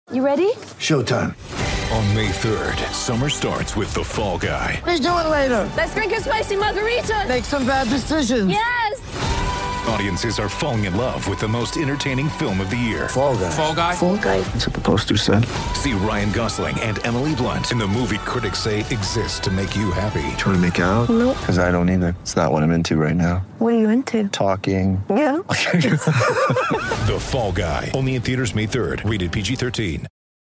You ready? Showtime. On May 3rd, summer starts with The Fall Guy. Let's do it later. Let's drink a spicy margarita. Make some bad decisions. Yes! Audiences are falling in love with the most entertaining film of the year. Fall Guy. Fall Guy? Fall Guy. That's what the poster said. See Ryan Gosling and Emily Blunt in the movie critics say exists to make you happy. Trying to make it out? Nope. Because I don't either. It's not what I'm into right now. What are you into? Talking. Yeah. The Fall Guy. Only in theaters May 3rd. Rated PG-13.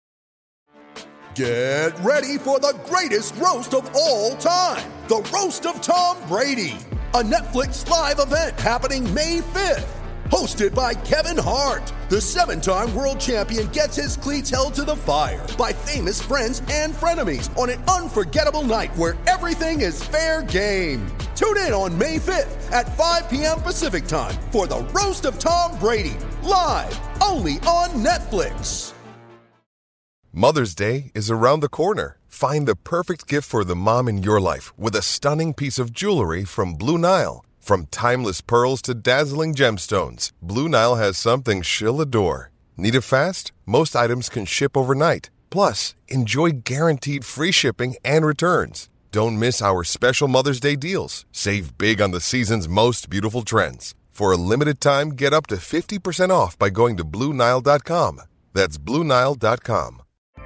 Get ready for the greatest roast of all time. The Roast of Tom Brady. A Netflix live event happening May 5th. Hosted by Kevin Hart. The 7-time world champion gets his cleats held to the fire by famous friends and frenemies on an unforgettable night where everything is fair game. Tune in on May 5th at 5 p.m. Pacific time for the Roast of Tom Brady. Live only on Netflix. Mother's Day is around the corner. Find the perfect gift for the mom in your life with a stunning piece of jewelry from Blue Nile. From timeless pearls to dazzling gemstones, Blue Nile has something she'll adore. Need it fast? Most items can ship overnight. Plus, enjoy guaranteed free shipping and returns. Don't miss our special Mother's Day deals. Save big on the season's most beautiful trends. For a limited time, get up to 50% off by going to BlueNile.com. That's BlueNile.com.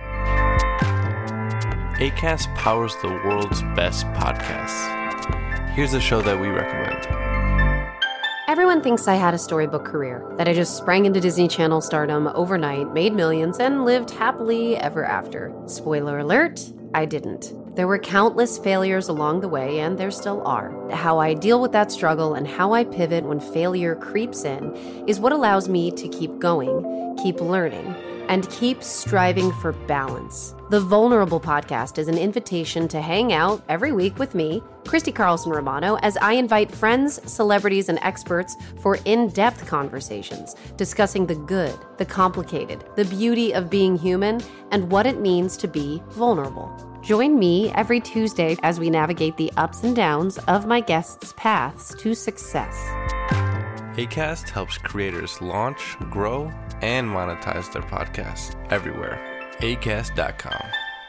Acast powers the world's best podcasts. Here's a show that we recommend. Everyone thinks I had a storybook career, that I just sprang into Disney Channel stardom overnight, made millions, and lived happily ever after. Spoiler alert, I didn't. There were countless failures along the way, and there still are. How I deal with that struggle and how I pivot when failure creeps in is what allows me to keep going, keep learning, and keep striving for balance. The Vulnerable Podcast is an invitation to hang out every week with me, Christy Carlson Romano, as I invite friends, celebrities, and experts for in-depth conversations discussing the good, the complicated, the beauty of being human, and what it means to be vulnerable. Join me every Tuesday as we navigate the ups and downs of my guests' paths to success. Acast helps creators launch, grow, and monetize their podcasts everywhere. Acast.com.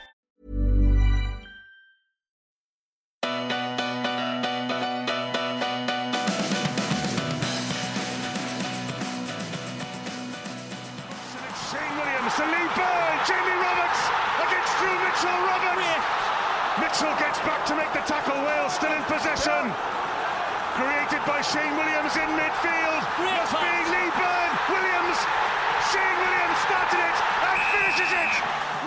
Shane Williams to Lee Byrne, Jamie Roberts against Drew Mitchell-Roberts. Mitchell gets back to make the tackle. Wales still in possession. Created by Shane Williams in midfield. Must be Lee Byrne. Williams. Shane Williams started it and finishes it.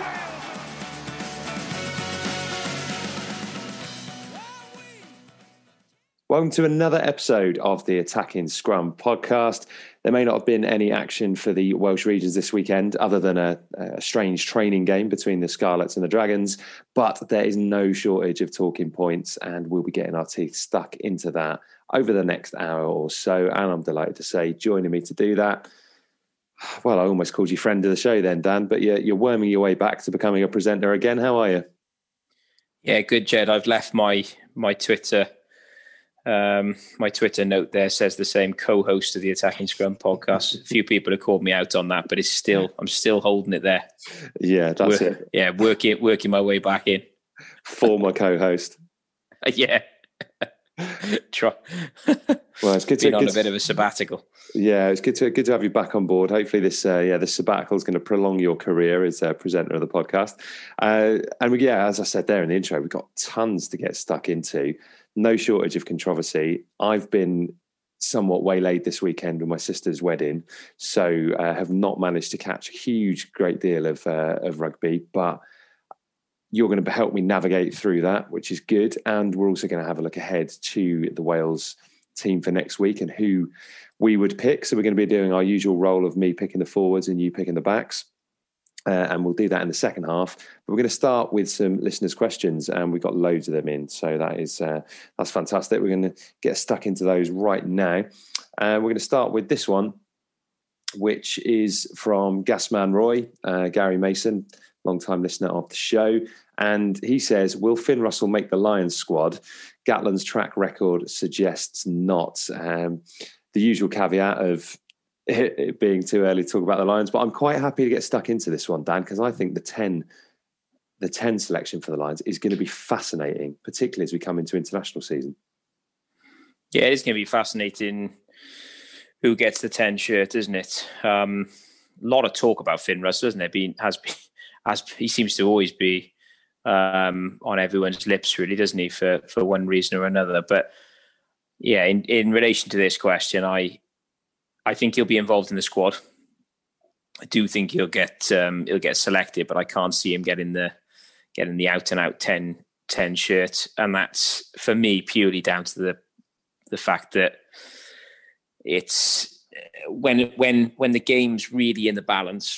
Welcome to another episode of the Attacking Scrum podcast. There may not have been any action for the Welsh Regions this weekend other than a strange training game between the Scarlets and the Dragons, but there is no shortage of talking points and we'll be getting our teeth stuck into that over the next hour or so. And I'm delighted to say, joining me to do that, well, I almost called you friend of the show then, Dan, but you're worming your way back to becoming a presenter again. How are you? Yeah, good, Jed. I've left my Twitter note there says the same, co-host of the Attacking Scrum podcast. A few people have called me out on that, but I'm still holding it there. Yeah, that's it. Yeah, working my way back in. Former co-host. Yeah. Try. Well, it's good to be on a bit of a sabbatical. Yeah, it's good to have you back on board. Hopefully, this sabbatical is going to prolong your career as a presenter of the podcast. As I said there in the intro, we've got tons to get stuck into. No shortage of controversy. I've been somewhat waylaid this weekend with my sister's wedding, so have not managed to catch a great deal of rugby, but you're going to help me navigate through that, which is good. And we're also going to have a look ahead to the Wales team for next week and who we would pick. So we're going to be doing our usual role of me picking the forwards and you picking the backs. And we'll do that in the second half. But we're going to start with some listeners' questions, and we've got loads of them in. So that's fantastic. We're going to get stuck into those right now. We're going to start with this one, which is from Gasman Roy, Gary Mason, long-time listener of the show. And he says, will Finn Russell make the Lions squad? Gatland's track record suggests not. The usual caveat of it being too early to talk about the Lions, but I'm quite happy to get stuck into this one, Dan, because I think the 10 selection for the Lions is going to be fascinating, particularly as we come into international season. Yeah, it is going to be fascinating who gets the 10 shirt, isn't it? A lot of talk about Finn Russell, isn't it? He seems to always be on everyone's lips, really, doesn't he, for one reason or another. But yeah, in relation to this question, I think he'll be involved in the squad. I do think he'll get selected, but I can't see him getting the out and out 10 shirt, and that's for me purely down to the fact that it's when the game's really in the balance,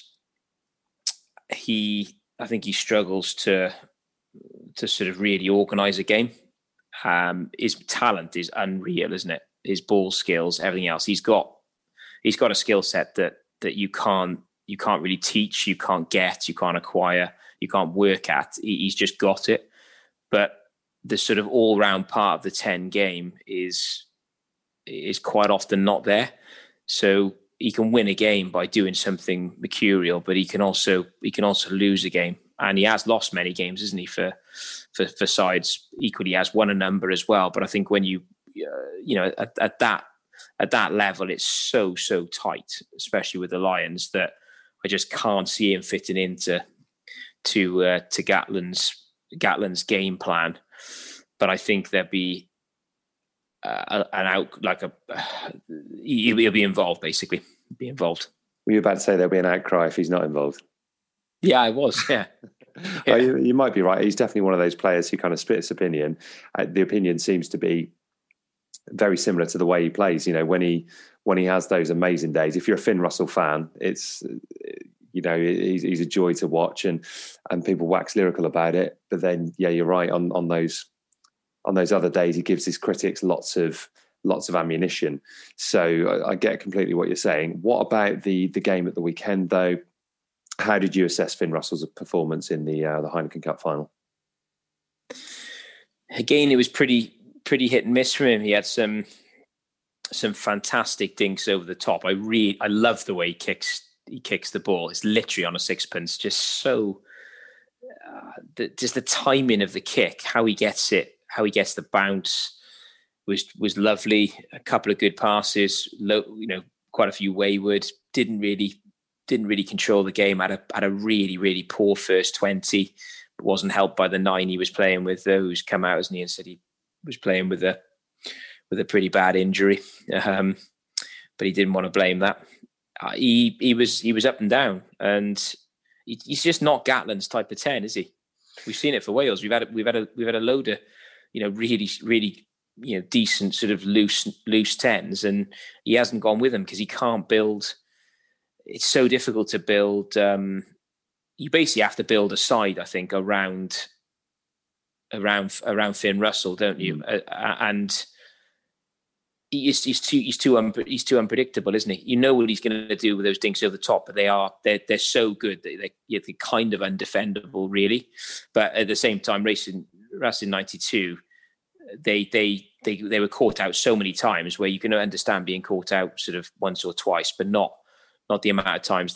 I think he struggles to sort of really organise a game. His talent is unreal, isn't it? His ball skills, everything else. He's got a skill set that you can't really teach, you can't get, you can't acquire, you can't work at. He's just got it. But the sort of all-round part of the 10 game is quite often not there. So he can win a game by doing something mercurial, but he can also lose a game. And he has lost many games, isn't he, for sides. Equally, he has won a number as well. But I think when at that level, it's so tight, especially with the Lions, that I just can't see him fitting into Gatland's game plan. But I think there'd be he'll be involved, basically. Be involved. Were you about to say there'll be an outcry if he's not involved? Yeah, I was. Yeah. Yeah. You might be right. He's definitely one of those players who kind of splits opinion. The opinion seems to be very similar to the way he plays. When he has those amazing days. If you're a Finn Russell fan, it's he's a joy to watch, and people wax lyrical about it. But then, yeah, you're right. On those other days, he gives his critics lots of ammunition. So I get completely what you're saying. What about the game at the weekend, though? How did you assess Finn Russell's performance in the Heineken Cup final? Again, it was pretty hit and miss for him. He had some fantastic dinks over the top. I love the way he kicks the ball. It's literally on a sixpence. Just so just the timing of the kick, how he gets it, how he gets the bounce was lovely. A couple of good passes, quite a few wayward. Didn't really control the game. Had a really, really poor first 20. But wasn't helped by the 9 he was playing with, who's come out, hasn't he, and said he was playing with a pretty bad injury. But he didn't want to blame that. He was up and down, and he's just not Gatland's type of 10, is he? We've seen it for Wales. We've had a load of really, really decent sort of loose 10s, and he hasn't gone with them because he can't build. It's so difficult to build. You basically have to build a side, I think, around Finn Russell, don't you? And he's too unpredictable, isn't he? You know what he's going to do with those dinks over the top, but they're so good that they're kind of undefendable, really. But at the same time, racing 92, they were caught out so many times where you can understand being caught out sort of once or twice, but not the amount of times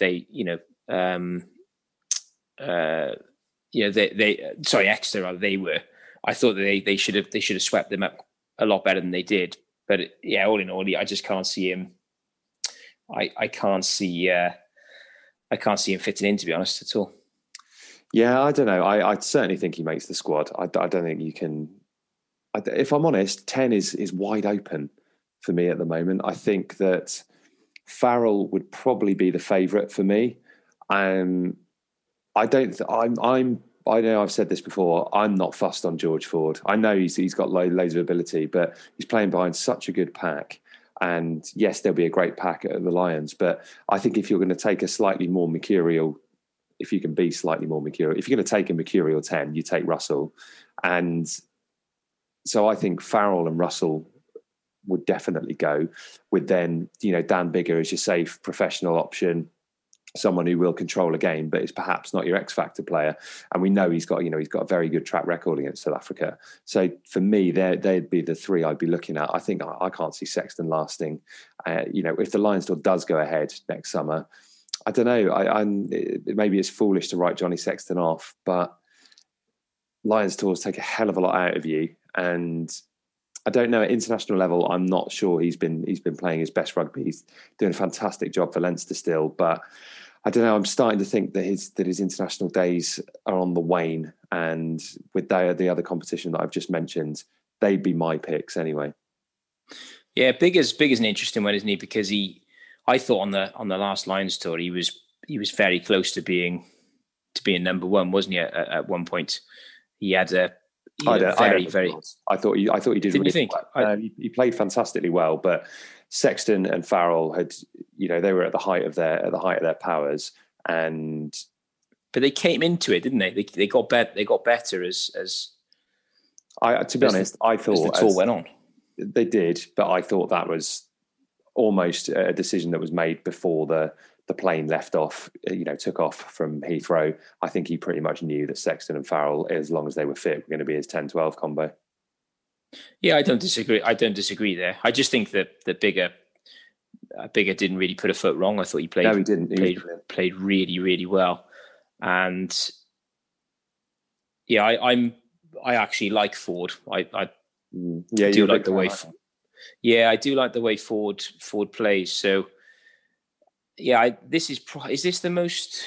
Exeter rather, they were. I thought that they should have swept them up a lot better than they did. But all in all, I just can't see him. I can't see him fitting in, to be honest, at all. Yeah, I don't know. I certainly think he makes the squad. I don't think you can. If I'm honest, 10 is wide open for me at the moment. I think that Farrell would probably be the favourite for me. I know I've said this before. I'm not fussed on George Ford. I know he's got loads of ability, but he's playing behind such a good pack. And yes, there'll be a great pack at the Lions, but I think if you're going to take a slightly more mercurial, if you can be slightly more mercurial, if you're going to take a mercurial 10, you take Russell. And so I think Farrell and Russell would definitely go with then, Dan Biggar as your safe professional option. someone who will control a game, but is perhaps not your X factor player. And we know he's got a very good track record against South Africa. So for me, they'd be the three I'd be looking at. I think I can't see Sexton lasting. If the Lions tour does go ahead next summer, I don't know. Maybe it's foolish to write Johnny Sexton off, but Lions tours take a hell of a lot out of you. And I don't know, at international level, I'm not sure he's been playing his best rugby. He's doing a fantastic job for Leinster still, but I don't know. I'm starting to think that his international days are on the wane, and with the other competition that I've just mentioned, they'd be my picks anyway. Yeah, Biggar's an interesting one, isn't he? Because I thought on the last Lions tour he was very close to being number one, wasn't he? At one point, he had a very. I thought he did. Didn't you think? Well. He played fantastically well, but Sexton and Farrell had, they were at the height of their powers, but they came into it, didn't they? They got better. They got better as. To be honest, I thought as the tour went on. They did, but I thought that was almost a decision that was made before the plane left off, took off from Heathrow. I think he pretty much knew that Sexton and Farrell, as long as they were fit, were going to be his 10-12 combo. Yeah, I don't disagree there. I just think that Biggar didn't really put a foot wrong. I thought he played. No, he didn't. Played really, really well, and yeah, I actually like Ford. I do like the way. Yeah, I do like the way Ford plays. So yeah, is this the most?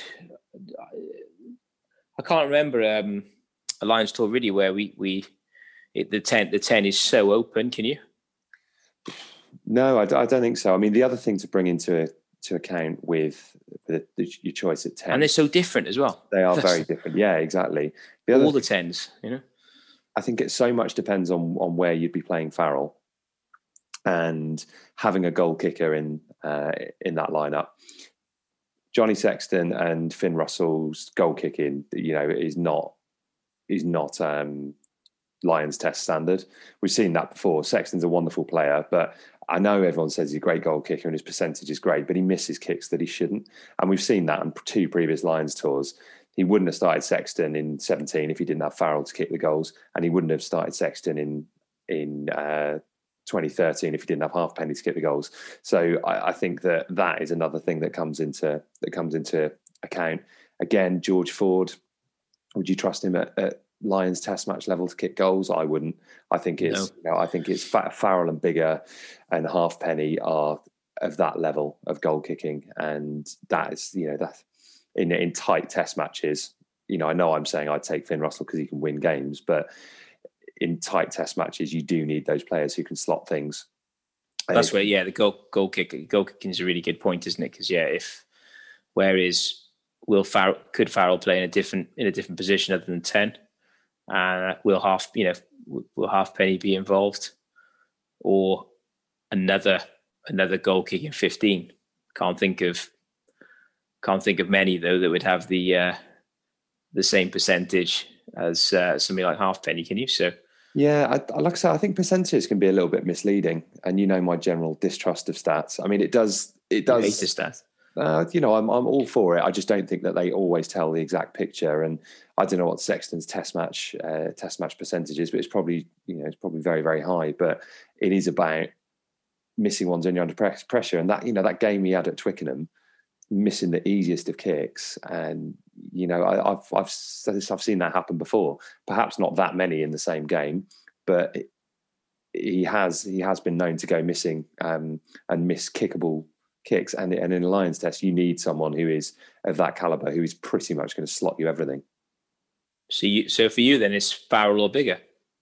I can't remember a Lions tour really where the 10 is so open. Can you? No, I don't think so. I mean, the other thing to bring into account with your choice at 10, and they're so different as well. They are very different. Yeah, exactly. All the 10s, I think it so much depends on where you'd be playing Farrell, and having a goal kicker in that lineup. Johnny Sexton and Finn Russell's goal kicking, is not Lions test standard. We've seen that before. Sexton's a wonderful player, but I know everyone says he's a great goal kicker and his percentage is great, but he misses kicks that he shouldn't. And we've seen that on 2 previous Lions tours. He wouldn't have started Sexton in 17 if he didn't have Farrell to kick the goals, and he wouldn't have started Sexton in 2013 if he didn't have Halfpenny to kick the goals. So I think that is another thing that comes into account. Again, George Ford, would you trust him at Lions test match level to kick goals? I wouldn't. I think it's Farrell and Biggar and Halfpenny are of that level of goal kicking, and that is that in tight test matches. I know I'm saying I'd take Finn Russell because he can win games, but in tight test matches, you do need those players who can slot things. That's where, the goal kicking is a really good point, isn't it? Because could Farrell play in a different position other than 10? Will Halfpenny be involved, or another goal kick in 15? Can't think of many though that would have the same percentage as somebody like Halfpenny. Can you? So yeah, like I said, I think percentages can be a little bit misleading, and my general distrust of stats. I mean, it does. I hate the stats. I'm all for it. I just don't think that they always tell the exact picture. And I don't know what Sexton's test match percentage is, but it's probably very, very high. But it is about missing ones when you're under pressure. And that game he had at Twickenham, missing the easiest of kicks, and I've seen that happen before. Perhaps not that many in the same game, but he has been known to go missing and miss kickable kicks, and in a Lions test you need someone who is of that caliber, who is pretty much going to slot you everything. So for you then it's Farrell or Biggar,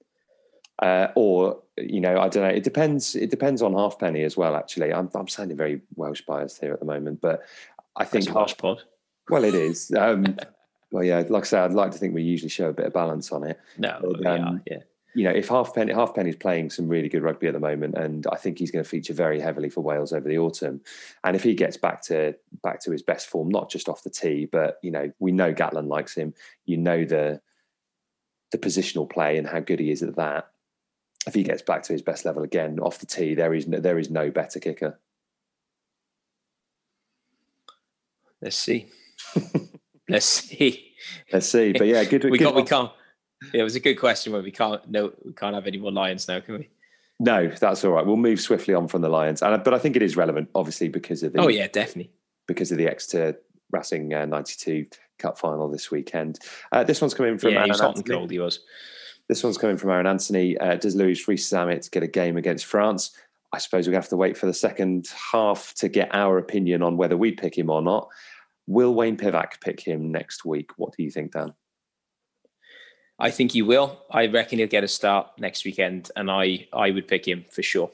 or I don't know. It depends on Halfpenny as well. Actually, I'm sounding very Welsh biased here at the moment, but I think that's a Welsh pod. Well, it is. Well, yeah. Like I say, I'd like to think we usually show a bit of balance on it. No, yeah. If Halfpenny's playing some really good rugby at the moment, and I think he's going to feature very heavily for Wales over the autumn. And if he gets back to his best form, not just off the tee, but we know Gatland likes him. The positional play and how good he is at that. If he gets back to his best level again off the tee, there is no better kicker. Let's see. Let's see. But yeah, good. We can't. Yeah, it was a good question. Where we can't have any more Lions now, can we? No, that's all right. We'll move swiftly on from the Lions, but I think it is relevant, obviously, because of the. Oh yeah, definitely. Because of the Exeter Racing 92 Cup final this weekend. This one's coming from. Yeah, he was hot and cold. He was. This one's coming from Aaron Anthony. Does Louis Rees-Zammit get a game against France? I suppose we're going to have to wait for the second half to get our opinion on whether we pick him or not. Will Wayne Pivac pick him next week? What do you think, Dan? I think he will. I reckon he'll get a start next weekend, and I would pick him for sure.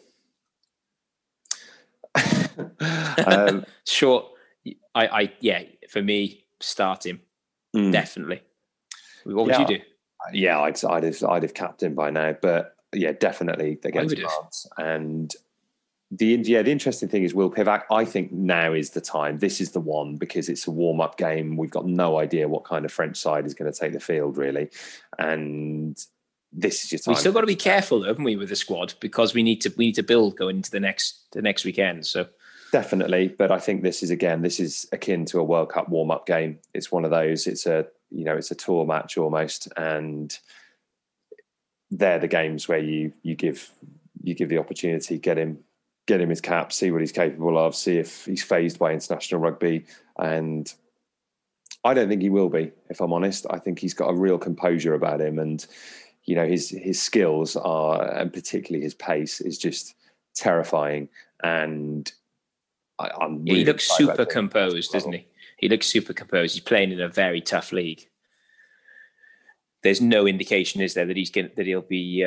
Sure. For me, start him. Definitely. What would you do? Yeah, I'd have capped him by now, but yeah, definitely against France. And the interesting thing is Will Pivac. I think now is the time. This is the one, because it's a warm-up game. We've got no idea what kind of French side is going to take the field, really, and this is your time. We still got to be careful, haven't we, with the squad, because we need to build going into the next weekend. So definitely, but I think this is akin to a World Cup warm-up game. It's one of those. It's a tour match almost, and they're the games where you give the opportunity, get him his cap, see what he's capable of, see if he's fazed by international rugby. And I don't think he will be, if I'm honest. I think he's got a real composure about him, and his skills are, and particularly his pace, is just terrifying. And I'm really he looks super composed, doesn't he? He looks super composed. He's playing in a very tough league. There's no indication, is there, that he'll be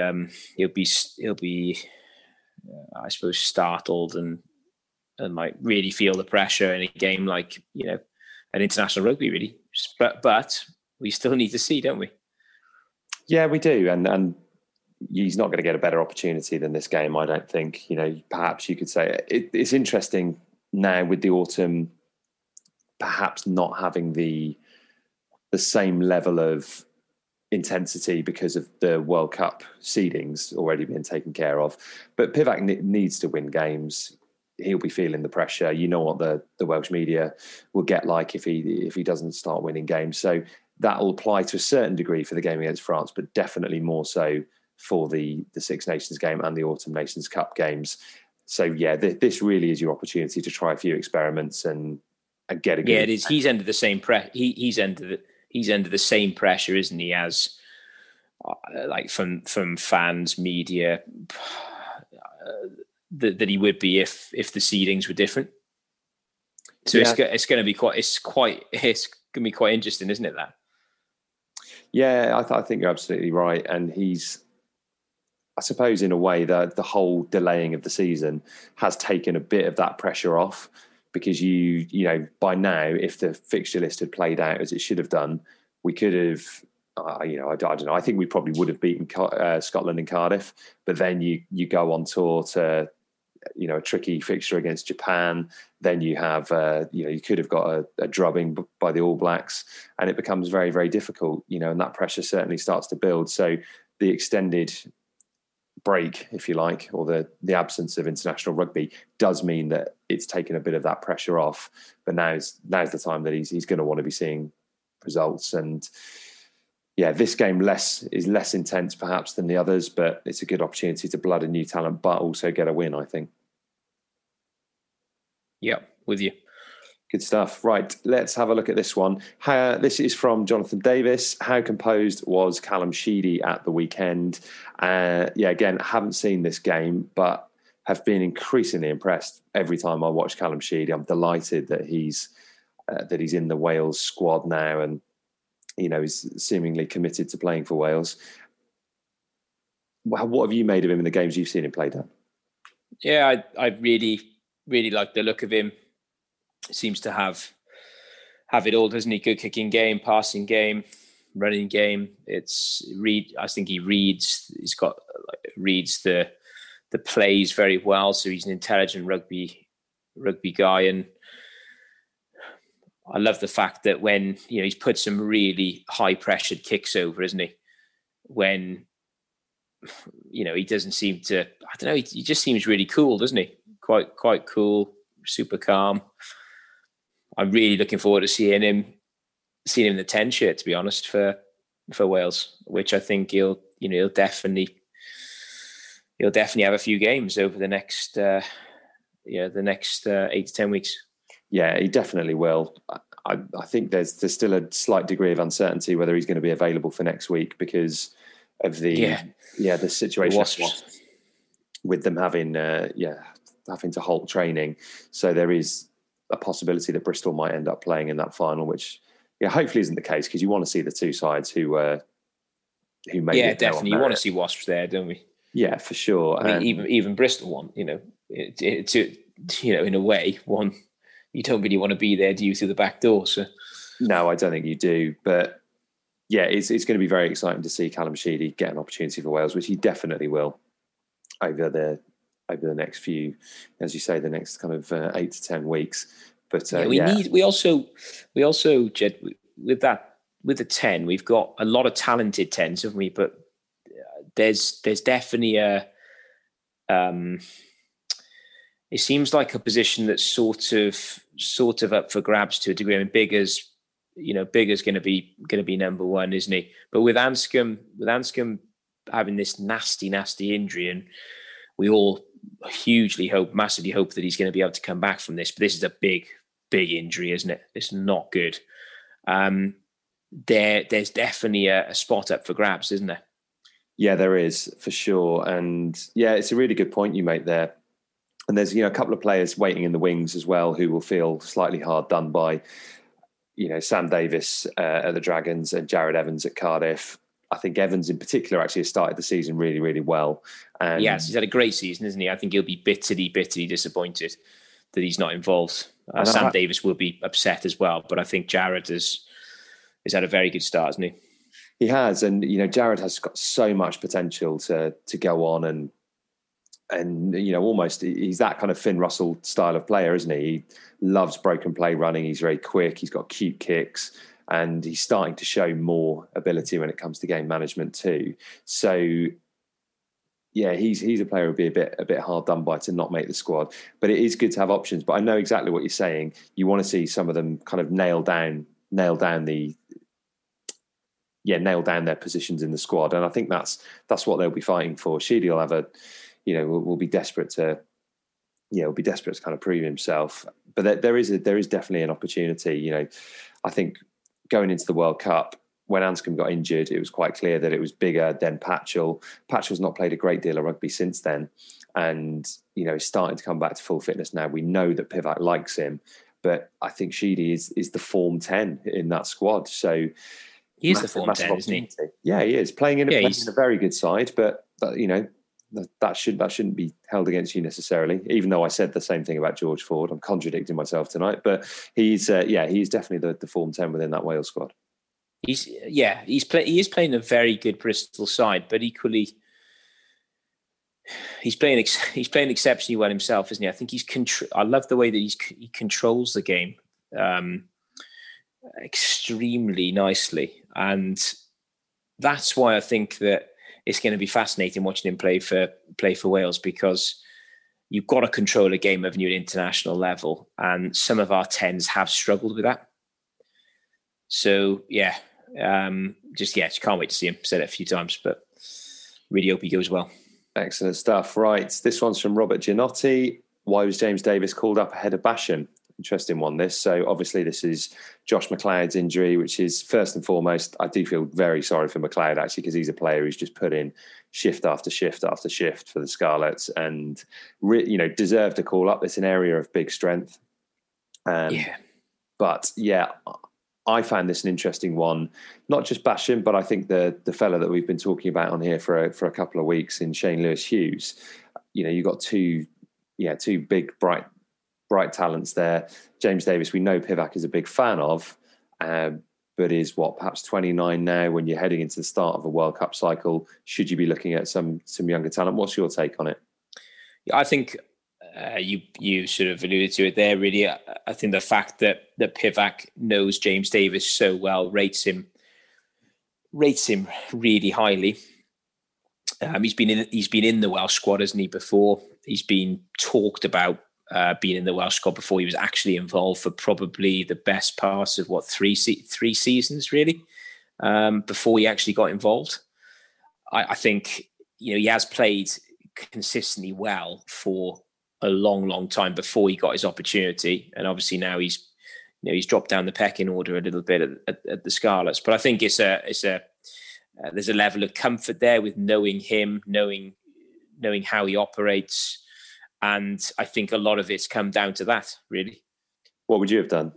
I suppose startled and like really feel the pressure in a game like an international rugby, really. But we still need to see, don't we? Yeah, we do, and he's not going to get a better opportunity than this game, I don't think. Perhaps you could say it's interesting now with the autumn, perhaps not having the same level of intensity because of the World Cup seedings already being taken care of. But Pivac needs to win games. He'll be feeling the pressure. You know what the Welsh media will get like if he doesn't start winning games. So that will apply to a certain degree for the game against France, but definitely more so for the Six Nations game and the Autumn Nations Cup games. So yeah, this really is your opportunity to try a few experiments and get a good. Yeah, it is. He's under the same he's under the same pressure, isn't he, as like from fans, media, that he would be if the seedings were different. So yeah. It's going to be quite interesting, isn't it? That. Yeah, I think you're absolutely right, and he's, I suppose, in a way, that the whole delaying of the season has taken a bit of that pressure off. Because you by now, if the fixture list had played out as it should have done, we could have, I don't know. I think we probably would have beaten Scotland in Cardiff. But then you go on tour to, a tricky fixture against Japan. Then you have, you could have got a drubbing by the All Blacks, and it becomes very, very difficult. And that pressure certainly starts to build. So the extended break, if you like, or the absence of international rugby does mean that it's taken a bit of that pressure off. But now's the time that he's going to want to be seeing results. And yeah, this game is less intense perhaps than the others, but it's a good opportunity to blood a new talent, but also get a win, I think. Yeah, with you. Good stuff. Right, let's have a look at this one. This is from Jonathan Davis. How composed was Callum Sheedy at the weekend? Again, haven't seen this game, but have been increasingly impressed every time I watch Callum Sheedy. I'm delighted that he's in the Wales squad now, and is seemingly committed to playing for Wales. What have you made of him in the games you've seen him play, Dan? Yeah, I really, really like the look of him. Seems to have it all, doesn't he? Good kicking game, passing game, running game. I think he reads. He's got reads the plays very well. So he's an intelligent rugby guy, and I love the fact that when he's put some really high pressured kicks over, isn't he? When he doesn't seem to. I don't know. He just seems really cool, doesn't he? Quite cool, super calm. I'm really looking forward to seeing him in the 10 shirt, to be honest, for Wales, which I think he'll definitely have a few games over the next 8 to 10 weeks. Yeah, he definitely will. I think there's still a slight degree of uncertainty whether he's going to be available for next week because of the situation with them having to halt training. So there is a possibility that Bristol might end up playing in that final, which hopefully isn't the case, because you want to see the two sides who made it. Definitely. You want to see Wasps there, don't we? Yeah, for sure. I mean, even Bristol won. It's in a way, one you don't really want to be there, do you, through the back door? So no, I don't think you do. But yeah, it's going to be very exciting to see Callum Sheedy get an opportunity for Wales, which he definitely will over the next few, as you say, the next kind of 8 to 10 weeks. But we also Jed, with the 10, we've got a lot of talented 10s, haven't we? But there's definitely it seems like a position that's sort of up for grabs to a degree. I mean, Biggar's going to be number one, isn't he? But with Anscombe having this nasty injury, and we all massively hope that he's going to be able to come back from this. But this is a big injury, isn't it? It's not good. There's definitely a spot up for grabs, isn't there? Yeah, there is, for sure. And yeah, it's a really good point you make there. And there's, a couple of players waiting in the wings as well who will feel slightly hard done by, Sam Davis at the Dragons and Jared Evans at Cardiff. I think Evans in particular actually has started the season really, really well. And yes, he's had a great season, isn't he? I think he'll be bitterly disappointed that he's not involved. Sam Davis will be upset as well, but I think Jared has had a very good start, hasn't he? He has, and Jared has got so much potential to go on, and almost he's that kind of Finn Russell style of player, isn't he? He loves broken play running. He's very quick. He's got cute kicks, and he's starting to show more ability when it comes to game management too. So yeah, he's a player who'll be a bit hard done by to not make the squad. But it is good to have options. But I know exactly what you're saying. You want to see some of them kind of nail down their positions in the squad, and I think that's what they'll be fighting for. Sheedy will have will be desperate to kind of prove himself. But there is definitely an opportunity. I think going into the World Cup, when Anscombe got injured, it was quite clear that it was Biggar, then Patchell. Patchell's not played a great deal of rugby since then, and he's starting to come back to full fitness now. We know that Pivac likes him, but I think Sheedy is the form 10 in that squad. So he is the form 10, isn't he? Yeah, he is playing in a very good side, but that shouldn't be held against you necessarily. Even though I said the same thing about George Ford, I'm contradicting myself tonight. But he's definitely the form 10 within that Wales squad. He is playing a very good Bristol side, but equally he's playing exceptionally well himself, isn't he? I think I love the way that he controls the game extremely nicely, and that's why I think that it's going to be fascinating watching him play for Wales, because you've got to control a game, haven't you, at international level, and some of our 10s have struggled with that. So just can't wait to see him. Said it a few times, but really hope he goes well. Excellent stuff. Right, this one's from Robert Gianotti. Why was James Davis called up ahead of Basham? Interesting one, this. So obviously this is Josh McLeod's injury, which is first and foremost, I do feel very sorry for McLeod actually, because he's a player who's just put in shift after shift after shift for the Scarlets, and deserved a call up. It's an area of big strength. But I found this an interesting one. Not just Basham, but I think the fella that we've been talking about on here for a couple of weeks in Shane Lewis-Hughes. You've got two big bright talents there. James Davis, we know Pivac is a big fan of, but is perhaps 29 now. When you're heading into the start of a World Cup cycle, should you be looking at some younger talent? What's your take on it? I think you sort of alluded to it there. Really, I think the fact that Pivac knows James Davis so well, rates him really highly. He's been in the Welsh squad, hasn't he? Before, he's been talked about been in the Welsh squad before. He was actually involved for probably the best part of three seasons, really, before he actually got involved. I think, he has played consistently well for a long, long time before he got his opportunity. And obviously now he's dropped down the pecking order a little bit at the Scarlets. But I think there's a level of comfort there with knowing him, knowing how he operates. And I think a lot of it's come down to that, really. What would you have done?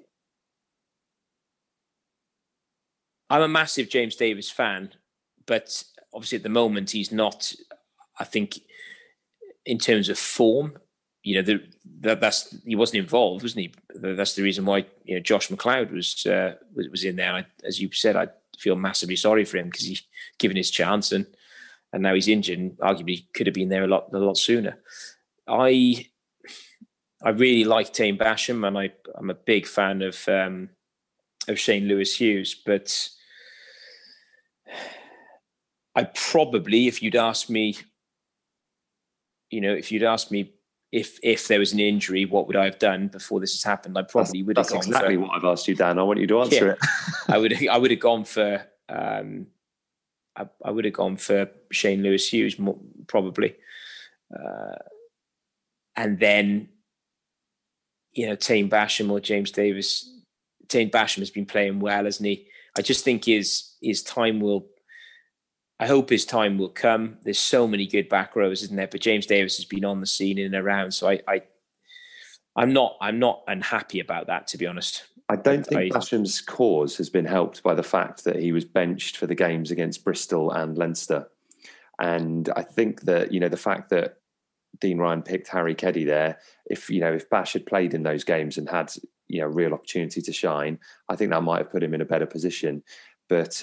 I'm a massive James Davis fan, but obviously at the moment he's not, I think, in terms of form, he wasn't involved, wasn't he? That's the reason why Josh McLeod was in there. As you said, I feel massively sorry for him because he's given his chance and now he's injured and arguably could have been there a lot sooner. I really like Tame Basham and I'm a big fan of Shane Lewis-Hughes, but I probably, if you'd asked me if there was an injury, what would I have done before this has happened? I probably would have gone. That's exactly what I've asked you, Dan. I want you to answer it. I would have gone for. I would have gone for Shane Lewis-Hughes probably, and then Tame Basham or James Davis. Tame Basham has been playing well, hasn't he? I just think his time will. I hope his time will come. There's so many good back rows, isn't there? But James Davis has been on the scene in and around, so I'm not unhappy about that, to be honest. I don't think Basham's cause has been helped by the fact that he was benched for the games against Bristol and Leinster, and I think that the fact that Dean Ryan picked Harry Keddy there, if Bash had played in those games and had real opportunity to shine, I think that might have put him in a better position. But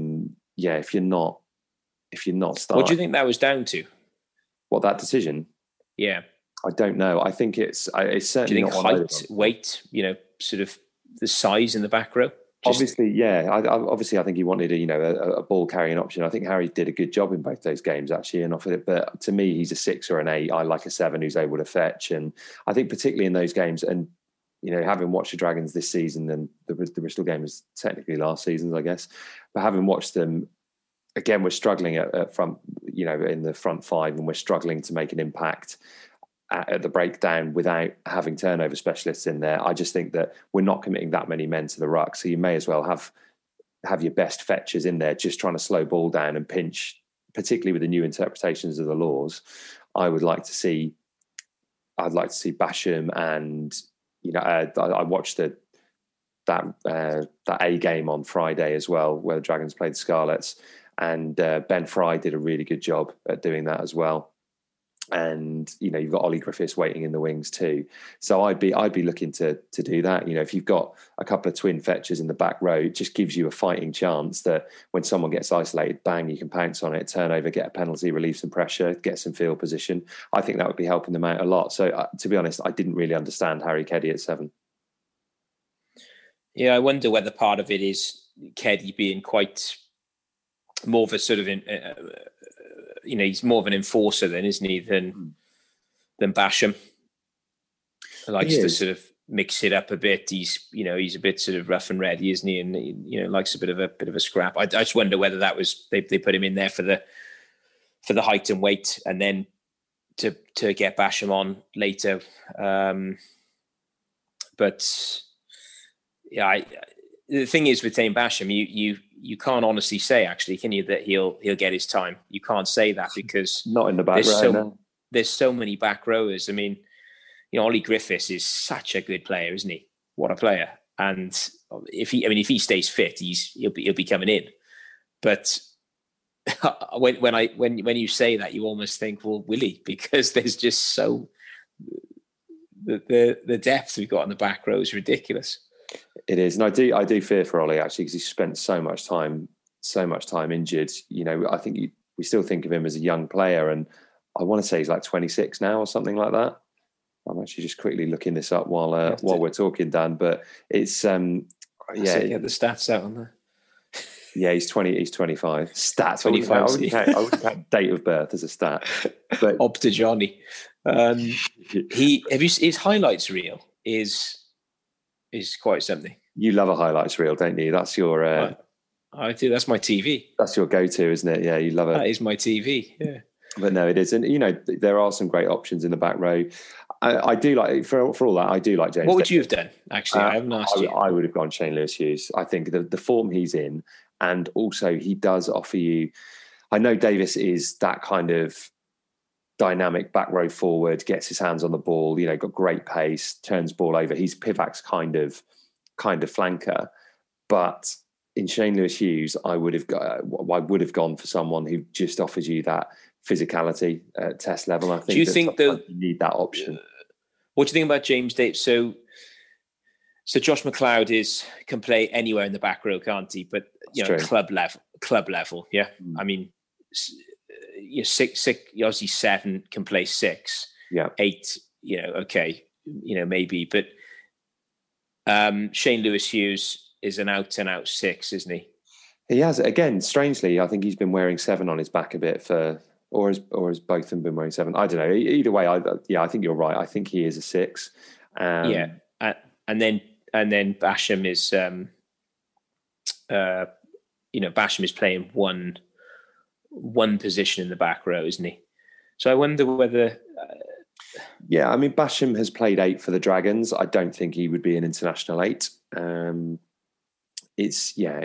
if you're not starting, what do you think that was down to? What, that decision? Yeah, I don't know. I think it's certainly. Do you think height, weight, sort of the size in the back row? Obviously, yeah. I think he wanted a ball carrying option. I think Harry did a good job in both those games actually, and offered it. But to me, he's a 6 or an 8. I like a 7 who's able to fetch, and I think particularly in those games, and having watched the Dragons this season, and the Bristol game was technically last season's, I guess, but having watched them. Again, we're struggling at front, in the front 5, and we're struggling to make an impact at the breakdown without having turnover specialists in there. I just think that we're not committing that many men to the ruck, so you may as well have your best fetchers in there, just trying to slow ball down and pinch, particularly with the new interpretations of the laws. I'd like to see Basham, and I watched that A game on Friday as well, where the Dragons played the Scarlets. And Ben Fry did a really good job at doing that as well. And you've got Ollie Griffiths waiting in the wings too. So I'd be looking to do that. If you've got a couple of twin fetchers in the back row, it just gives you a fighting chance that when someone gets isolated, bang, you can pounce on it, turn over, get a penalty, relieve some pressure, get some field position. I think that would be helping them out a lot. So to be honest, I didn't really understand Harry Keddy at 7. Yeah, I wonder whether part of it is Keddy being quite more of a sort of, he's more of an enforcer then, isn't he, than Basham. He likes to sort of mix it up a bit. He's a bit sort of rough and ready, isn't he? And he likes a bit of a scrap. I just wonder whether that was they put him in there for the height and weight, and then to get Basham on later. But yeah, the thing is with Tame Basham, you can't honestly say, actually, can you, that he'll get his time? You can't say that because not in the back row. There's so many back rowers. I mean, Ollie Griffiths is such a good player, isn't he? What a player! And if he stays fit, he'll be coming in. But when you say that, you almost think, well, will he? Because there's just so the depth we've got in the back row is ridiculous. It is, and I do fear for Ollie actually, because he's spent so much time injured. I think we still think of him as a young player, and I want to say he's like 26 now or something like that. I'm actually just quickly looking this up while we're talking, Dan. But it's get the stats out on there. Yeah, he's 20. He's 25. Stats. 25. I wouldn't count date of birth as a stat. But Opta Johnny. His highlights reel is quite something. You love a highlights reel, don't you? That's your. I do. That's my TV. That's your go-to, isn't it? Yeah, you love it. That is my TV. Yeah. But no, it is, and there are some great options in the back row. I do like for all that. I do like James. What would you have done? Actually, I haven't asked you. I would have gone Shane Lewis-Hughes. I think the form he's in, and also he does offer you. I know Davis is that kind of dynamic back row forward, gets his hands on the ball. Got great pace, turns ball over. He's Pivac's kind of flanker, but in Shane Lewis-Hughes, I would have gone for someone who just offers you that physicality at test level. I think. Do you think though you need that option? What do you think about James Davis? So Josh McLeod can play anywhere in the back row, can't he? But club level, yeah. I mean, six, obviously 7 can play 6. Yeah, 8. Okay, maybe. But Shane Lewis-Hughes is an out-and-out 6, isn't he? He has. Again, strangely, I think he's been wearing 7 on his back a bit or has both of them been wearing 7? I don't know. Either way, I think you're right. I think he is a 6. And then Basham is, Basham is playing one position in the back row, isn't he? So I wonder whether. I mean, Basham has played 8 for the Dragons. I don't think he would be an international 8. It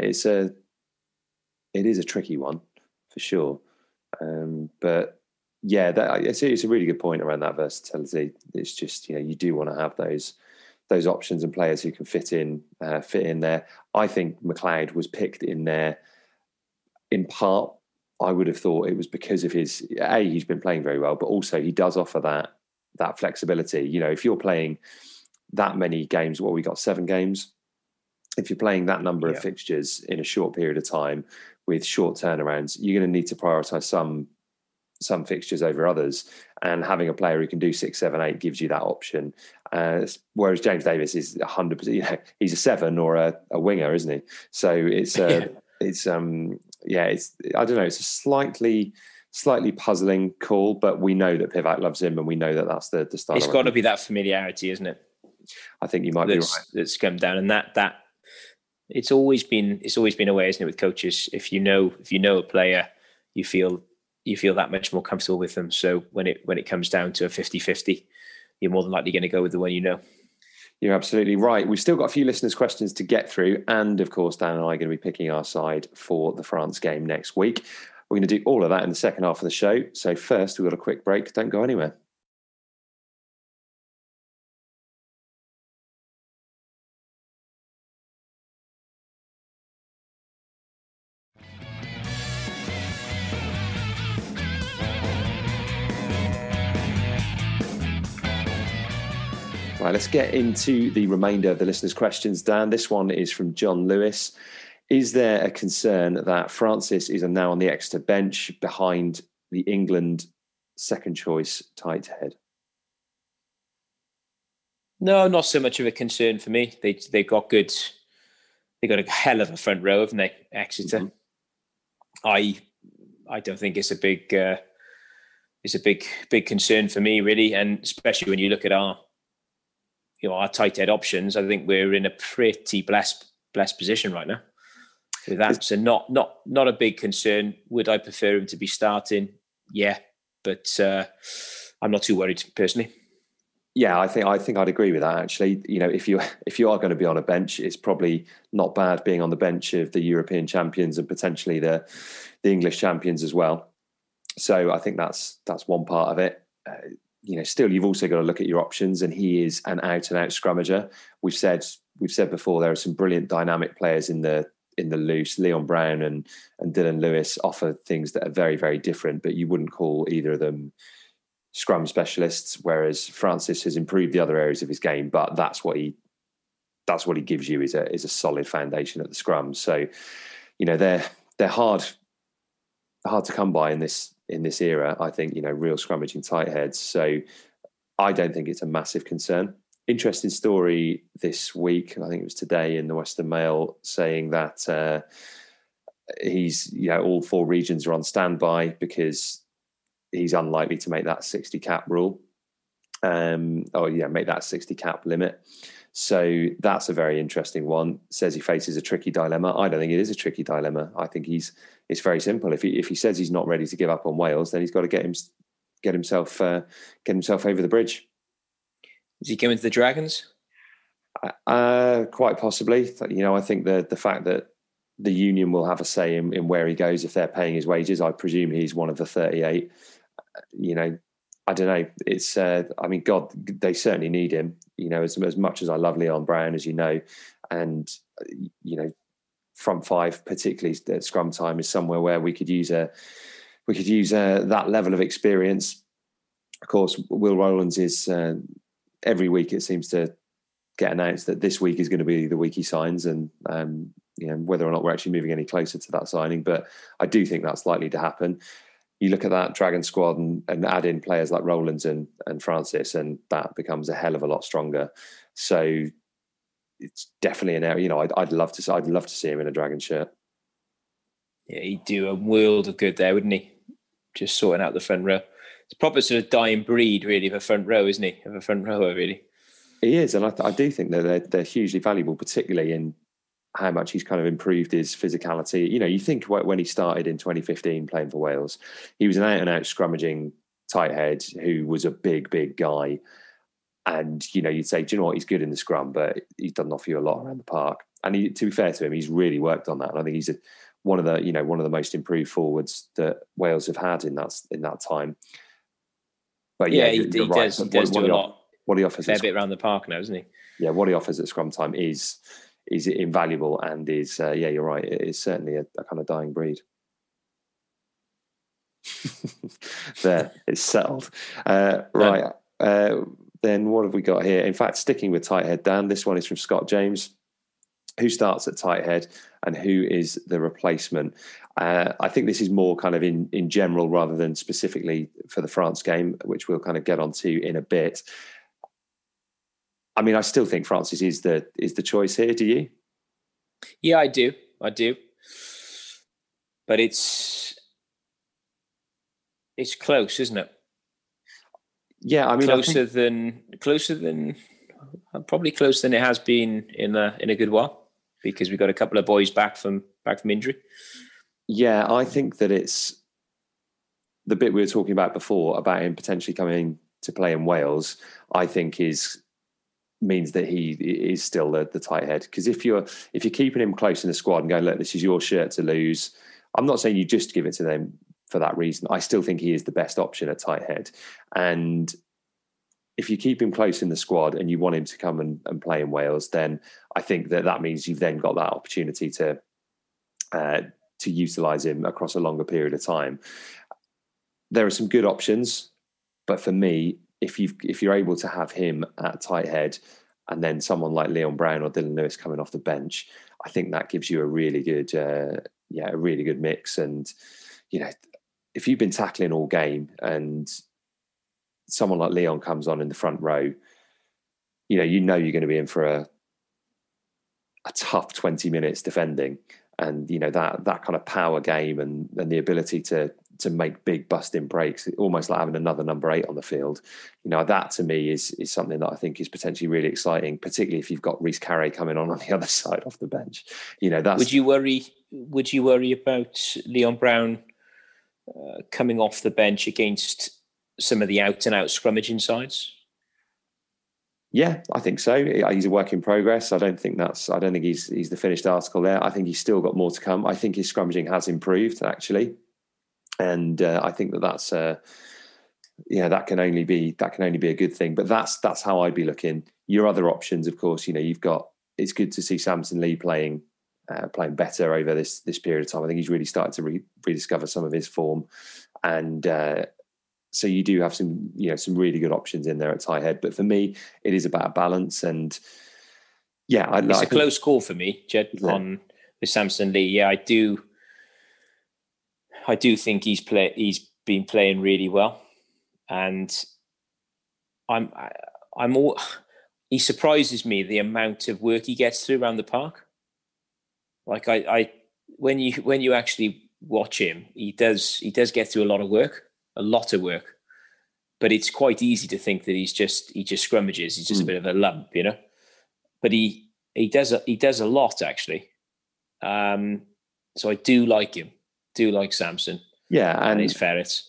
is a tricky one for sure. But yeah, it's a really good point around that versatility. It's just, you do want to have those options and players who can fit in there. I think McLeod was picked in there in part. I would have thought it was because of he's been playing very well, but also he does offer that flexibility. If you're playing that many games, we got 7 games. If you're playing that number of fixtures in a short period of time with short turnarounds, you're going to need to prioritise some fixtures over others. And having a player who can do 6, 7, 8 gives you that option. Whereas James Davis is 100%. He's a 7 or a winger, isn't he? So it's I don't know. It's a slightly puzzling call, but we know that Pivac loves him, and we know that that's the style. It's got to be that familiarity, isn't it? I think you might be right. That's come down, and that it's always been a way, isn't it, with coaches? If you know a player, you feel that much more comfortable with them. So when it comes down to a 50-50, you're more than likely going to go with the one you know. You're absolutely right. We've still got a few listeners' questions to get through, and of course, Dan and I are going to be picking our side for the France game next week. We're going to do all of that in the second half of the show. So first, we've got a quick break. Don't go anywhere. Right, let's get into the remainder of the listeners' questions, Dan. This one is from John Lewis. Is there a concern that Francis is now on the Exeter bench behind the England second choice tight head? No, not so much of a concern for me. They got a hell of a front row, haven't they, Exeter? Mm-hmm. I don't think it's a big concern for me, really, and especially when you look at our tight head options. I think we're in a pretty blessed position right now with that. So not a big concern. Would I prefer him to be starting? Yeah, but I'm not too worried personally. Yeah, I think I'd agree with that. Actually, if you are going to be on a bench, it's probably not bad being on the bench of the European champions and potentially the English champions as well. So I think that's one part of it. Still, you've also got to look at your options, and he is an out-and-out scrummager. We've said before there are some brilliant dynamic players in the loose. Leon Brown and Dylan Lewis offer things that are very, very different, but you wouldn't call either of them scrum specialists. Whereas Francis has improved the other areas of his game, but that's what he gives you is a solid foundation at the scrum. So, they're hard to come by in this era, I think, real scrummaging tight heads. So I don't think it's a massive concern. Interesting story this week, I think it was today in the Western Mail, saying that he's, all 4 regions are on standby because he's unlikely to make that 60 cap rule. Make that 60 cap limit. So that's a very interesting one. Says he faces a tricky dilemma. I don't think it is a tricky dilemma. I think it's very simple. If he says he's not ready to give up on Wales, then he's got to get himself over the bridge. Is he going to the Dragons? Quite possibly. I think the fact that the union will have a say in where he goes if they're paying his wages. I presume he's one of the 38. I don't know. It's, God, they certainly need him, as much as I love Leon Brown, as you know, and, front five, particularly at scrum time, is somewhere where we could use that level of experience. Of course, Will Rowlands is, every week it seems to get announced that this week is going to be the week he signs, and, whether or not we're actually moving any closer to that signing, but I do think that's likely to happen. You look at that Dragon squad and add in players like Rowlands and Francis, and that becomes a hell of a lot stronger. So it's definitely an area. I'd love to see him in a Dragon shirt. Yeah, he'd do a world of good there, wouldn't he? Just sorting out the front row. It's a proper sort of dying breed, really, of a front row, isn't he? Of a front rower, really. He is, and I do think that they're hugely valuable, particularly in how much he's kind of improved his physicality. You think when he started in 2015 playing for Wales, he was an out-and-out scrummaging tight head who was a big, big guy. And, you'd say, do you know what, he's good in the scrum, but he doesn't offer you a lot around the park. And to be fair to him, he's really worked on that. And I think he's one of the most improved forwards that Wales have had in that time. But he does do a lot. What he offers, a fair bit around the park now, isn't he? Yeah, what he offers at scrum time is invaluable, and is you're right, it is certainly a kind of dying breed. There, it's settled. Right. Then what have we got here? In fact, sticking with tight head, Dan, this one is from Scott James. Who starts at tight head and who is the replacement? I think this is more kind of in general rather than specifically for the France game, which we'll kind of get onto in a bit. I mean, I still think Francis is the choice here. Do you? Yeah, I do. But it's close, isn't it? Yeah, I mean, probably closer than it has been in a good while, because we've got a couple of boys back from injury. Yeah, I think that it's the bit we were talking about before about him potentially coming to play in Wales. I think means that he is still the tight head, because if you're keeping him close in the squad and going, look, this is your shirt to lose, I'm not saying you just give it to them for that reason. I still think he is the best option at tight head, and if you keep him close in the squad and you want him to come and play in Wales, then I think that means you've then got that opportunity to utilise him across a longer period of time. There are some good options, but for me, if you're able to have him at tight head and then someone like Leon Brown or Dylan Lewis coming off the bench, I think that gives you a really good mix. And if you've been tackling all game and someone like Leon comes on in the front row, you're going to be in for a tough 20 minutes defending, and that kind of power game and the ability to make big busting breaks, almost like having another number 8 on the field. That to me is something that I think is potentially really exciting, particularly if you've got Rhys Carré coming on the other side off the bench. Would you worry about Leon Brown coming off the bench against some of the out and out scrummaging sides? Yeah, I think so. He's a work in progress. I don't think he's the finished article there. I think he's still got more to come. I think his scrummaging has improved, actually. And I think that's that can only be a good thing. But that's how I'd be looking. Your other options, of course, it's good to see Samson Lee playing better over this period of time. I think he's really started to rediscover some of his form, and so you do have some really good options in there at tight head. But for me, it is about balance. And it's a close call for me, Jed, with Samson Lee. Yeah, I do think he's been playing really well, and he surprises me the amount of work he gets through around the park. Like when you actually watch him, he does get through a lot of work, but it's quite easy to think that he just scrummages. He's just a bit of a lump, you know. But he does a lot actually. So I do like him. Do like Samson. Yeah, and his ferrets.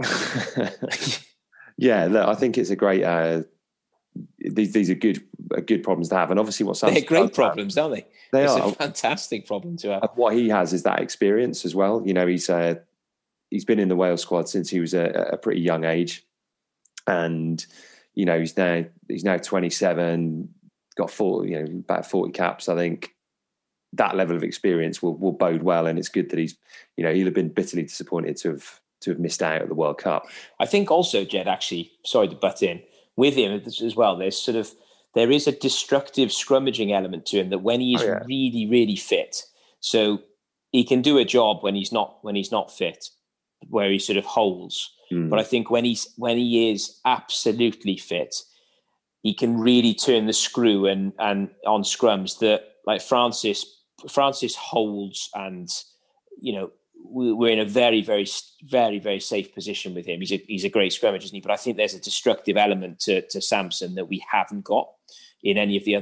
Yeah, look, I think it's a great. These are good problems to have, and obviously what Samson they're great problems, aren't they? They it's are a fantastic problem to have. What he has is that experience as well. You know, he's been in the Wales squad since he was a pretty young age, and you know he's now 27, got about 40 caps, I think. That level of experience will bode well, and it's good that he'll have been bitterly disappointed to have missed out at the World Cup. I think also, Jed, actually, sorry to butt in, with him as well, there is a destructive scrummaging element to him that when he is really, really fit, so he can do a job when he's not fit, where he sort of holds. But I think when he is absolutely fit, he can really turn the screw and on scrums that like Francis holds, and you know we're in a very, very, very, very safe position with him. He's a great scrummager, isn't he? But I think there's a destructive element to Samson that we haven't got in any of the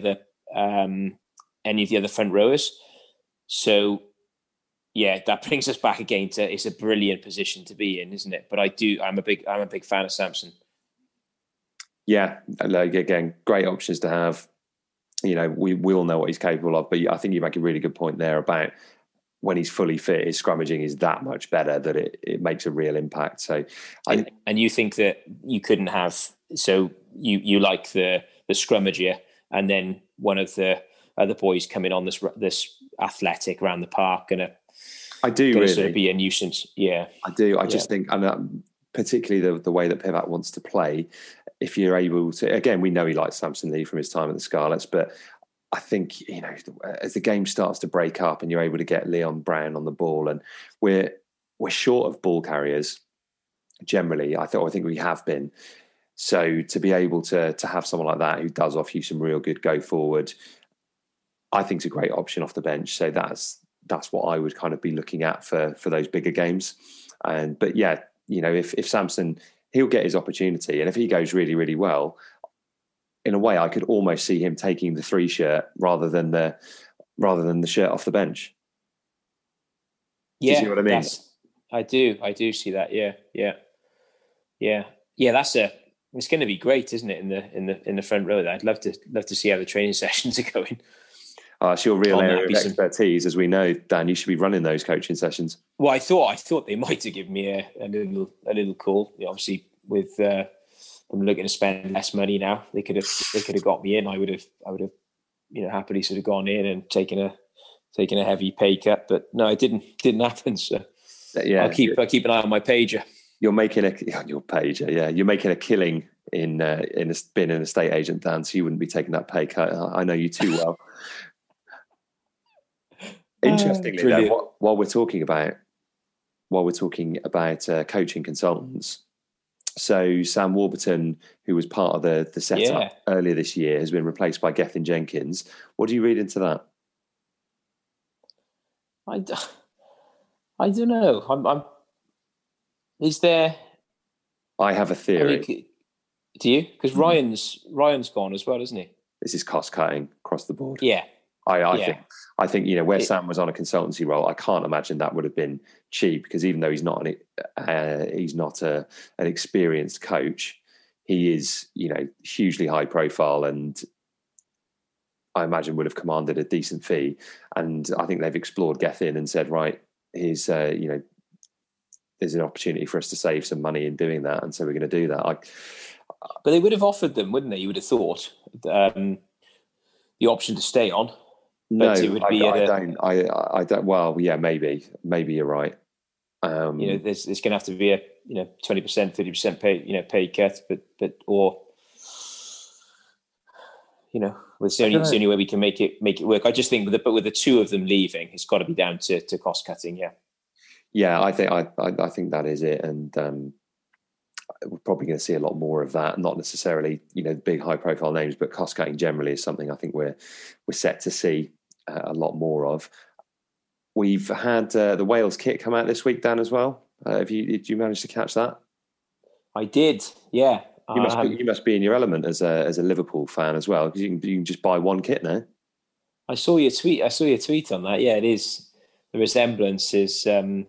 other front rowers. So yeah, that brings us back again to it's a brilliant position to be in, isn't it? But I'm a big fan of Samson. Yeah, like, again, great options to have. You know, we all know what he's capable of, but I think you make a really good point there about when he's fully fit, his scrummaging is that much better that it makes a real impact. So, and you think that you couldn't have, so you like the scrummager, and then one of the other boys coming on this athletic around the park, and I do really sort of be a nuisance. Yeah, I do. I just think, and particularly the way that Pivac wants to play. If you're able to, again, we know he likes Samson Lee from his time at the Scarlets, but I think, you know, as the game starts to break up and you're able to get Leon Brown on the ball, and we're short of ball carriers generally. I think we have been. So to be able to have someone like that who does offer you some real good go forward, I think is a great option off the bench. So that's what I would kind of be looking at for those bigger games. But yeah, you know, if Samson, he'll get his opportunity, and if he goes really, really well, in a way, I could almost see him taking the 3 shirt rather than the shirt off the bench. Yeah, do you see what I mean? I do see that. Yeah. It's going to be great, isn't it? In the front row, I'd love to see how the training sessions are going. It's your real area of expertise, as we know, Dan. You should be running those coaching sessions. Well, I thought they might have given me a little call. You know, obviously, with them looking to spend less money now, they could have got me in. I would have happily sort of gone in and taken a heavy pay cut. But no, it didn't happen. So yeah, I'll keep an eye on my pager. You're making your pager. Yeah, you're making a killing in being an estate agent, Dan. So you wouldn't be taking that pay cut. I know you too well. Interestingly, though, while we're talking about coaching consultants, so Sam Warburton, who was part of the setup earlier this year, has been replaced by Gethin Jenkins. What do you read into that? I don't know. Is there? I have a theory. Do you? Because Ryan's gone as well, isn't he? This is cost cutting across the board. Yeah. I think you know, where Sam was on a consultancy role, I can't imagine that would have been cheap, because even though he's not an experienced coach, he is, you know, hugely high profile, and I imagine would have commanded a decent fee. And I think they've explored Gethin and said, right, here's there's an opportunity for us to save some money in doing that, and so we're going to do that. But they would have offered them, wouldn't they? You would have thought the option to stay on. No, I don't. Well, yeah, maybe you're right. There's going to have to be a 20%, 30% pay cut, but it's the only way we can make it work. I just think with the two of them leaving, it's got to be down to cost cutting. Yeah, I think that is it, and we're probably going to see a lot more of that. Not necessarily big high profile names, but cost cutting generally is something I think we're set to see a lot more of. We've had the Wales kit come out this week, Dan, as well. Did you manage to catch that? I did, yeah. You must be in your element as a Liverpool fan as well, because you can just buy one kit now. I saw your tweet on that. Yeah, it is. The resemblance is,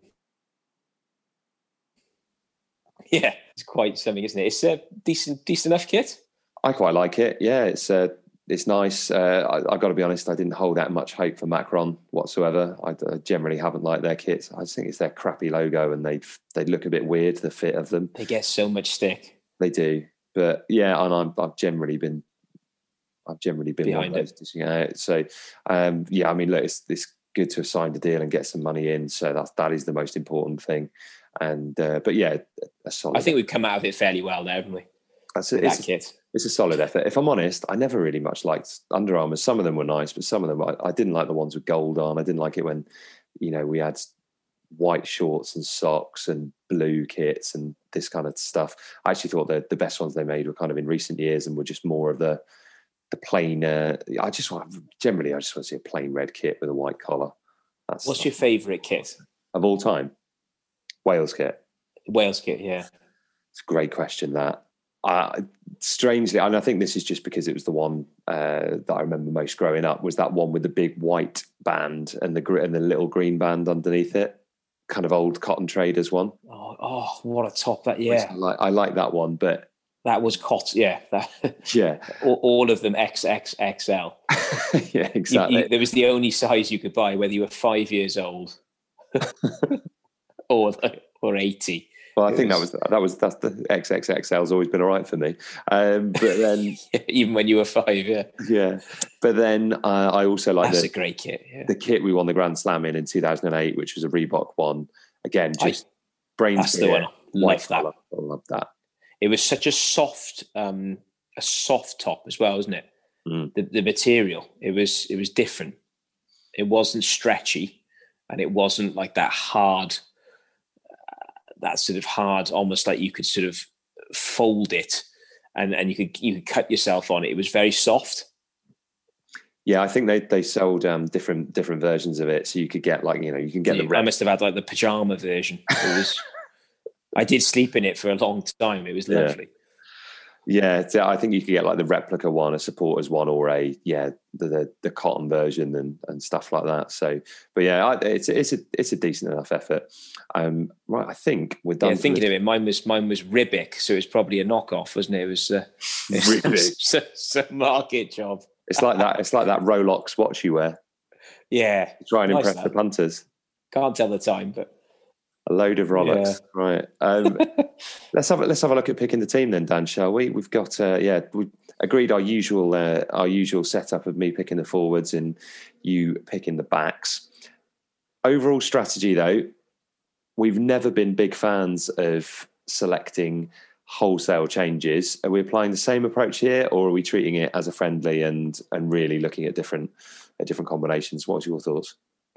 it's quite something, isn't it? It's a decent enough kit. I quite like it. Yeah, it's nice. I've got to be honest, I didn't hold out much hope for Macron whatsoever. I generally haven't liked their kits. I just think it's their crappy logo, and they look a bit weird, the fit of them. They get so much stick. They do, but yeah, and I've generally been behind it. So, I mean, look, it's good to have signed a deal and get some money in. So that is the most important thing. And but yeah, a solid. I think we've come out of it fairly well now, haven't we? It's a solid effort. If I'm honest, I never really much liked Under Armour. Some of them were nice, but some of them I didn't like the ones with gold on. I didn't like it when, we had white shorts and socks and blue kits and this kind of stuff. I actually thought the best ones they made were kind of in recent years and were just more of the plain. I just want to see a plain red kit with a white collar. What's your favourite kit of all time? Wales kit. Wales kit, yeah. It's a great question, that. Strangely, and I think this is just because it was the one that I remember most growing up, was that one with the big white band and the little green band underneath it. Kind of old Cotton Traders one. Oh, what a top that! Yeah, I like that one, but that was cotton. Yeah, yeah. All of them XXXL. Yeah, exactly. There was the only size you could buy, whether you were 5 years old or 80. Well, I think that's the XXXL's always been all right for me. But then even when you were 5, yeah. Yeah. But then I also like that's a great kit. Yeah. The kit we won the Grand Slam in 2008, which was a Reebok one. Again, just brains. That's the one. Love that. I love that. It was such a soft top as well, wasn't it? Mm. The material. It was different. It wasn't stretchy, and it wasn't like that hard. That sort of hard, almost like you could sort of fold it, and you could cut yourself on it. It was very soft. Yeah, I think they sold different versions of it, so you could get you can get the. I must have had the pajama version. It was. I did sleep in it for a long time. It was lovely. Yeah, I think you could get the replica one, a supporters one, or the cotton version and stuff like that. So, but yeah, it's a decent enough effort. Right, I think we're done. Yeah, thinking of it, mine was Ribic, so it was probably a knockoff, wasn't it? It was it's a market job. It's like that. It's like that Rolex watch you wear. Yeah, you try and impress the punters. Can't tell the time, but. A load of Rolex, right? Let's have a look at picking the team then, Dan. Shall we? We've got we agreed our usual setup of me picking the forwards and you picking the backs. Overall strategy, though, we've never been big fans of selecting wholesale changes. Are we applying the same approach here, or are we treating it as a friendly and really looking at different combinations? What's your thoughts?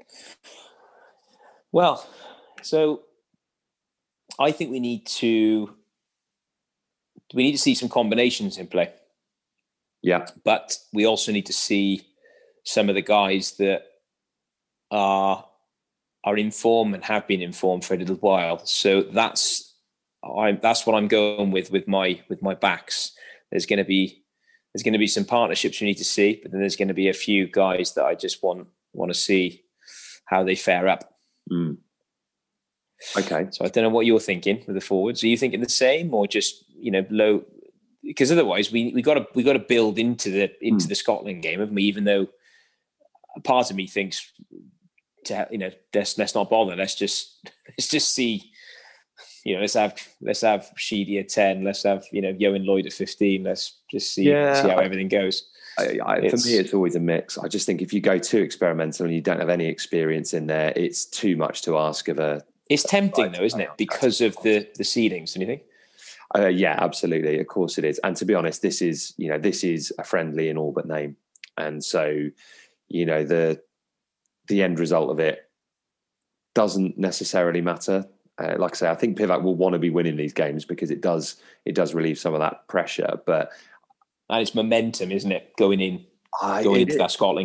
Well. So I think we need to see some combinations in play. Yeah. But we also need to see some of the guys that are in form and have been in form for a little while. So that's what I'm going with my backs. There's going to be some partnerships we need to see, but then there's going to be a few guys that I just want to see how they fare up. Mm. Okay. So I don't know what you're thinking with the forwards. Are you thinking the same, or just low? Because otherwise, we got to build into the Scotland game, haven't we? Even though a part of me thinks let's not bother. Let's just see. Let's have Sheedy at 10. Let's have Yohan Lloyd at 15. Let's just see how everything goes. For me, it's always a mix. I just think if you go too experimental and you don't have any experience in there, it's too much to ask of a. It's tempting though, isn't it? Because of the seedings, don't you think? Yeah, absolutely. Of course it is. And to be honest, this is a friendly in all but name. And so, the end result of it doesn't necessarily matter. Like I say, I think Pivac will want to be winning these games because it does relieve some of that pressure. And it's momentum, isn't it? Going into that Scotland game.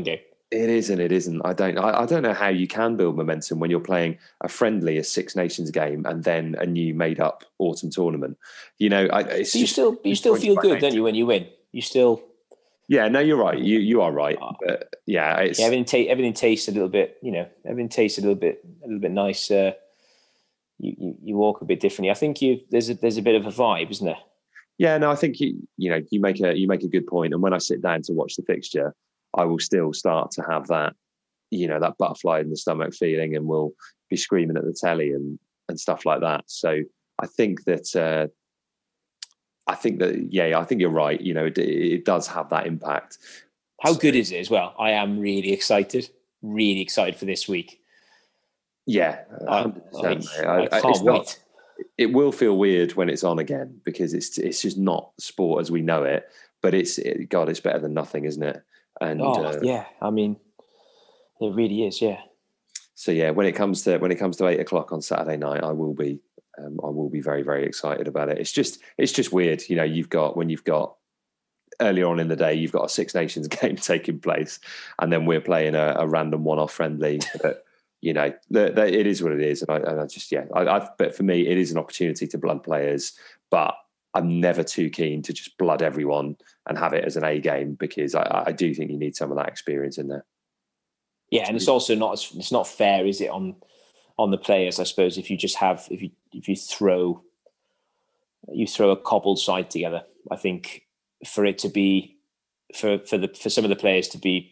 It is and it isn't. I don't know how you can build momentum when you're playing a friendly, a Six Nations game, and then a new made-up autumn tournament. You still feel good, don't you, when you win? You still. Yeah, no, you're right. You are right. But yeah, everything tastes a little bit. Everything tastes a little bit nice. You walk a bit differently. I think there's a bit of a vibe, isn't there? Yeah, no, I think you make a good point. And when I sit down to watch the fixture, I will still start to have that, that butterfly in the stomach feeling, and will be screaming at the telly and stuff like that. So I think that, I think you're right. It does have that impact. How good is it as well? I am really excited for this week. Yeah, 100%. I can't wait. It will feel weird when it's on again, because it's just not sport as we know it. But it's better than nothing, isn't it? And yeah, I mean, it really is. Yeah. So yeah, when it comes to 8:00 on Saturday night, I will be very, very excited about it. It's just weird, you've got earlier on in the day, you've got a Six Nations game taking place, and then we're playing a random one-off friendly. But it is what it is, and I just but for me, it is an opportunity to blood players, but I'm never too keen to just blood everyone and have it as an A game, because I do think you need some of that experience in there. Yeah, and it's also not fair, is it, on the players? I suppose if you just if you throw a cobbled side together, I think for it to be for some of the players to be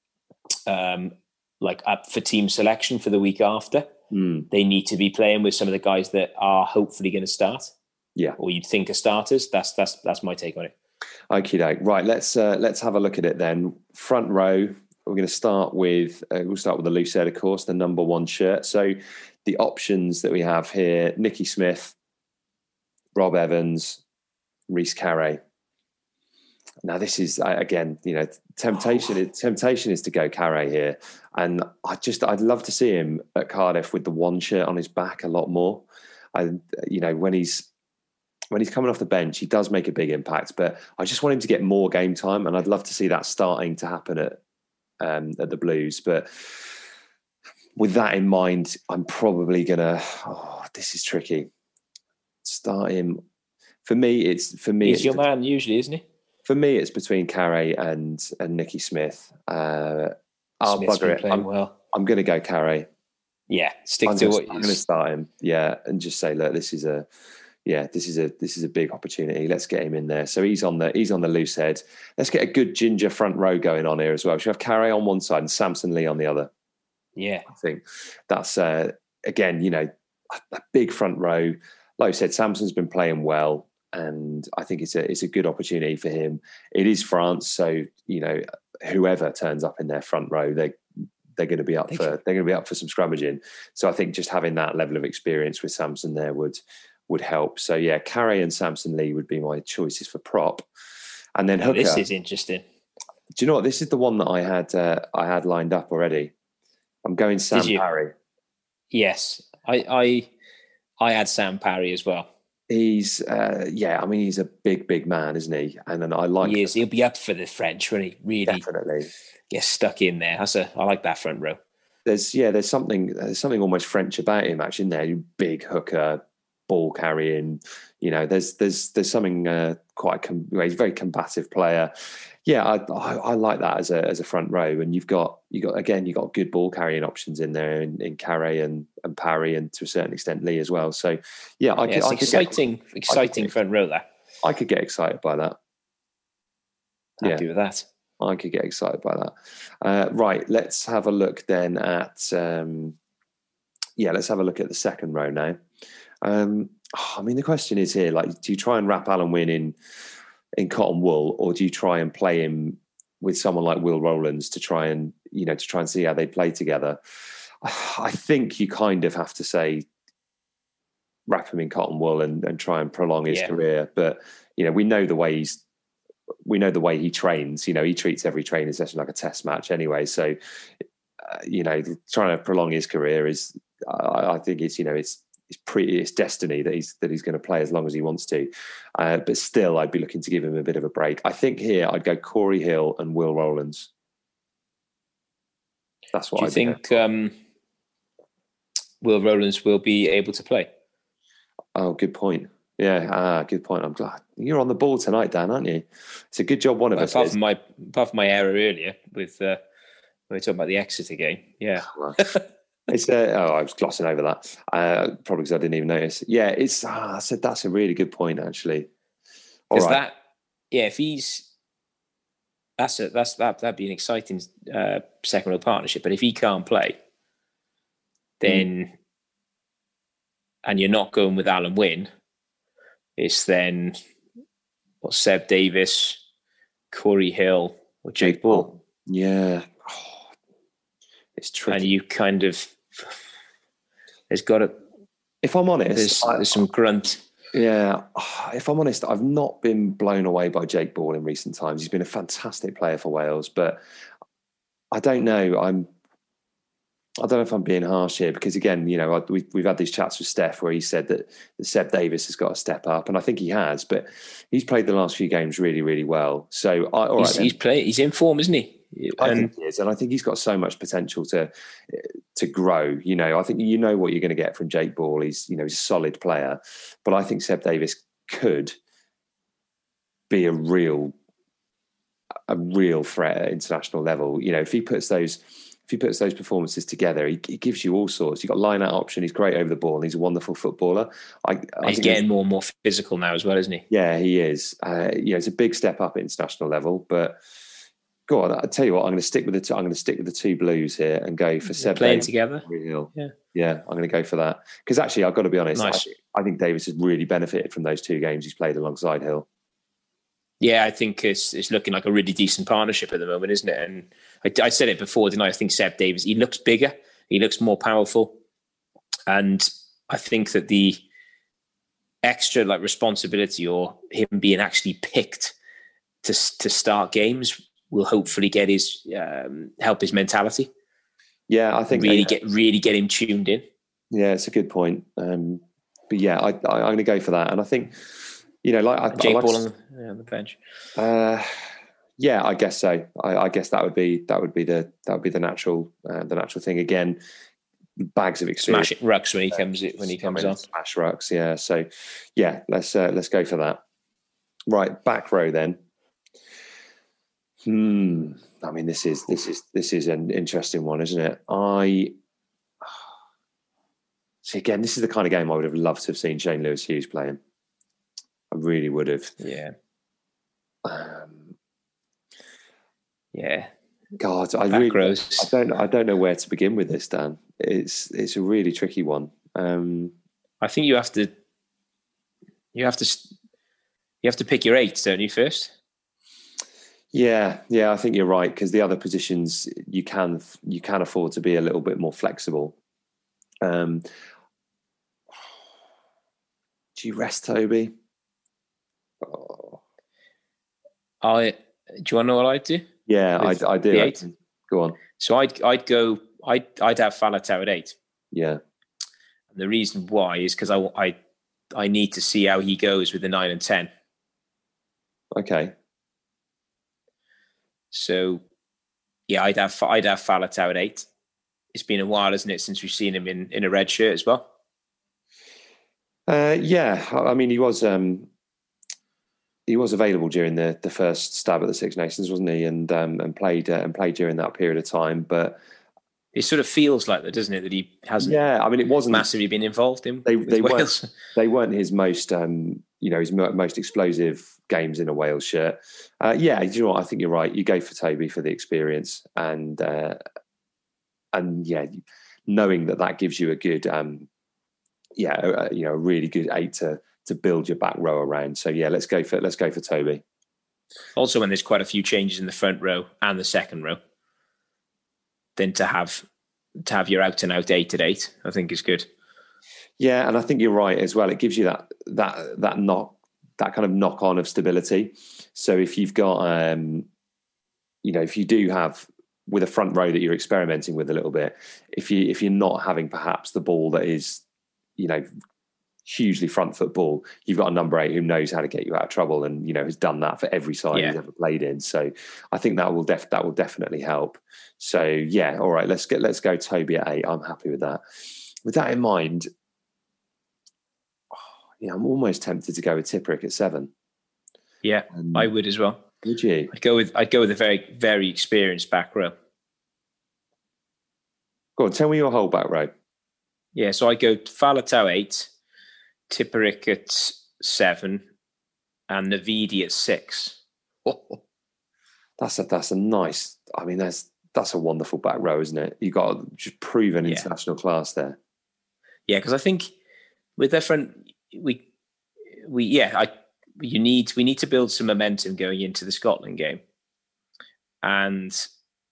up for team selection for the week after, they need to be playing with some of the guys that are hopefully going to start. Yeah, or you'd think are starters. That's my take on it. Okay, right. Let's have a look at it then. Front row. We're going to start with the Lucerne, of course, the number 1 shirt. So the options that we have here: Nicky Smith, Rob Evans, Rhys Carré. Now this is again, temptation is to go Carré here, and I'd love to see him at Cardiff with the 1 shirt on his back a lot more. When he's coming off the bench, he does make a big impact, but I just want him to get more game time, and I'd love to see that starting to happen at the Blues. But with that in mind, I'm probably gonna. This is tricky. Start him. For me, he's your man usually, isn't he? For me, it's between Carré and Nicky Smith. I'll bugger it. I'm going to go Carré. Yeah, I'm going to start him. Yeah, and just say, look, this is a big opportunity. Let's get him in there. So he's on the loose head. Let's get a good ginger front row going on here as well. Should have Carré on one side and Samson Lee on the other. Yeah, I think that's again, a big front row. Like I said, Samson's been playing well, and I think it's a good opportunity for him. It is France, so whoever turns up in their front row, they're going to be up for some scrummaging. So I think just having that level of experience with Samson there would help. So yeah, Carré and Samson Lee would be my choices for prop. And then hooker. This is interesting. Do you know what? This is the one that I had lined up already. I'm going Sam Parry. Yes, I had Sam Parry as well. He's he's a big man, isn't he? And then I like. He is. He'll be up for the French when he really definitely gets stuck in there. I like that front row. There's something almost French about him actually. In there, big hooker, ball carrying. There's something he's a very combative player. Yeah, I like that as a front row, and you've got good ball carrying options in there in Carré and Parry, and to a certain extent Lee as well. So yeah, exciting front row there. I could get excited by that. Happy with that. I could get excited by that. Right, let's have a look then at let's have a look at the second row now. The question is here, do you try and wrap Alan Wynne in cotton wool, or do you try and play him with someone like Will Rowlands to try and see how they play together? I think you kind of have to say wrap him in cotton wool and try and prolong his career. But we know the way he trains. He treats every training session like a test match anyway. So trying to prolong his career is, I think it's destiny that he's going to play as long as he wants to. But still, I'd be looking to give him a bit of a break. I think here I'd go Corey Hill and Will Rowlands. That's what Do you think Will Rowlands will be able to play? Oh, good point. Yeah, good point. I'm glad you're on the ball tonight, Dan, aren't you? It's a good job one of us apart is. From my error earlier with when we were talking about the Exeter game. Yeah. It's I was glossing over that. Probably because I didn't even notice. Yeah, it's I said that's a really good point actually. All right. If he's that'd be an exciting second row partnership. But if he can't play, then and you're not going with Alan Wynne, it's then Seb Davis, Corey Hill, or Jake Ball. Yeah. It's tricky. And you kind of there's got to. If I'm honest, there's some grunt. Yeah, if I'm honest, I've not been blown away by Jake Ball in recent times. He's been a fantastic player for Wales, but I don't know. I don't know if I'm being harsh here because, again, we've had these chats with Steph where he said that Seb Davis has got to step up, and I think he has. But he's played the last few games really, really well. So he's in form, isn't he? I think he is, and I think he's got so much potential to grow. I think what you're going to get from Jake Ball. He's a solid player, but I think Seb Davis could be a real threat at international level. If he puts those performances together, he gives you all sorts. You've got line-out option. He's great over the ball, and he's a wonderful footballer. He's getting more and more physical now as well, isn't he? Yeah, he is. It's a big step up at international level, but. Go on, I tell you what. I'm going to stick with the two Blues here and go for Seb playing Davis. Together. Yeah, I'm going to go for that because actually, I've got to be honest. Nice. I think Davis has really benefited from those two games he's played alongside Hill. Yeah, I think it's looking like a really decent partnership at the moment, isn't it? And I said it before, didn't I? I think Seb Davis, he looks bigger, he looks more powerful, and I think that the extra responsibility or him being actually picked to start games will hopefully get his help his mentality. Yeah, I think really get him tuned in. Yeah, it's a good point. But yeah, I'm going to go for that, and I think Jake Ball on the bench. Yeah, I guess so. I guess that would be the natural thing again. Bags of experience, smash rucks when he comes on. Smash rucks, yeah. So yeah, let's go for that. Right, back row then. I mean, this is an interesting one, isn't it? See, again, this is the kind of game I would have loved to have seen Shane Lewis-Hughes playing. I really would have. Yeah. Yeah. God, I don't know where to begin with this, Dan. It's a really tricky one. I think you have to pick your 8, don't you, first? Yeah, I think you're right because the other positions you can afford to be a little bit more flexible. Do you rest Toby? Do you want to know what I'd do? Yeah, I do. 8? Go on. So I'd have Faletau at 8. Yeah. And the reason why is because I need to see how he goes with the 9 and 10. Okay. So, yeah, I'd have Faletau at 8. It's been a while, isn't it, since we've seen him in a red shirt as well? Yeah, I mean, he was available during the first stab at the Six Nations, wasn't he? And played during that period of time. But it sort of feels like that, doesn't it? That he hasn't. Yeah, I mean, it wasn't massively been involved in. They weren't his most his most explosive games in a Wales shirt. Yeah, you know what? I think you're right. You go for Toby for the experience and yeah, knowing that gives you a good a really good 8 to build your back row around. So yeah, let's go for Toby. Also, when there's quite a few changes in the front row and the second row, then to have your out and out 8 at 8, I think is good. Yeah, and I think you're right as well. It gives you that kind of knock on of stability. So if you've got if you do have with a front row that you're experimenting with a little bit, if you're not having perhaps the ball that is hugely front foot ball, you've got a number 8 who knows how to get you out of trouble, and has done that for every side he's ever played in. So I think that will definitely help. So yeah, all right, let's go Toby at 8. I'm happy with that. With that in mind, I'm almost tempted to go with Tipuric at 7. Yeah, I would as well. Would you? I'd go with a very, very experienced back row. Go on, tell me your whole back row. Yeah, so I go Faletau 8, Tipuric at 7, and Navidi at 6. Oh, that's a nice. I mean, that's a wonderful back row, isn't it? You got just proven international class there. Yeah, because I think with their front, we need to build some momentum going into the Scotland game, and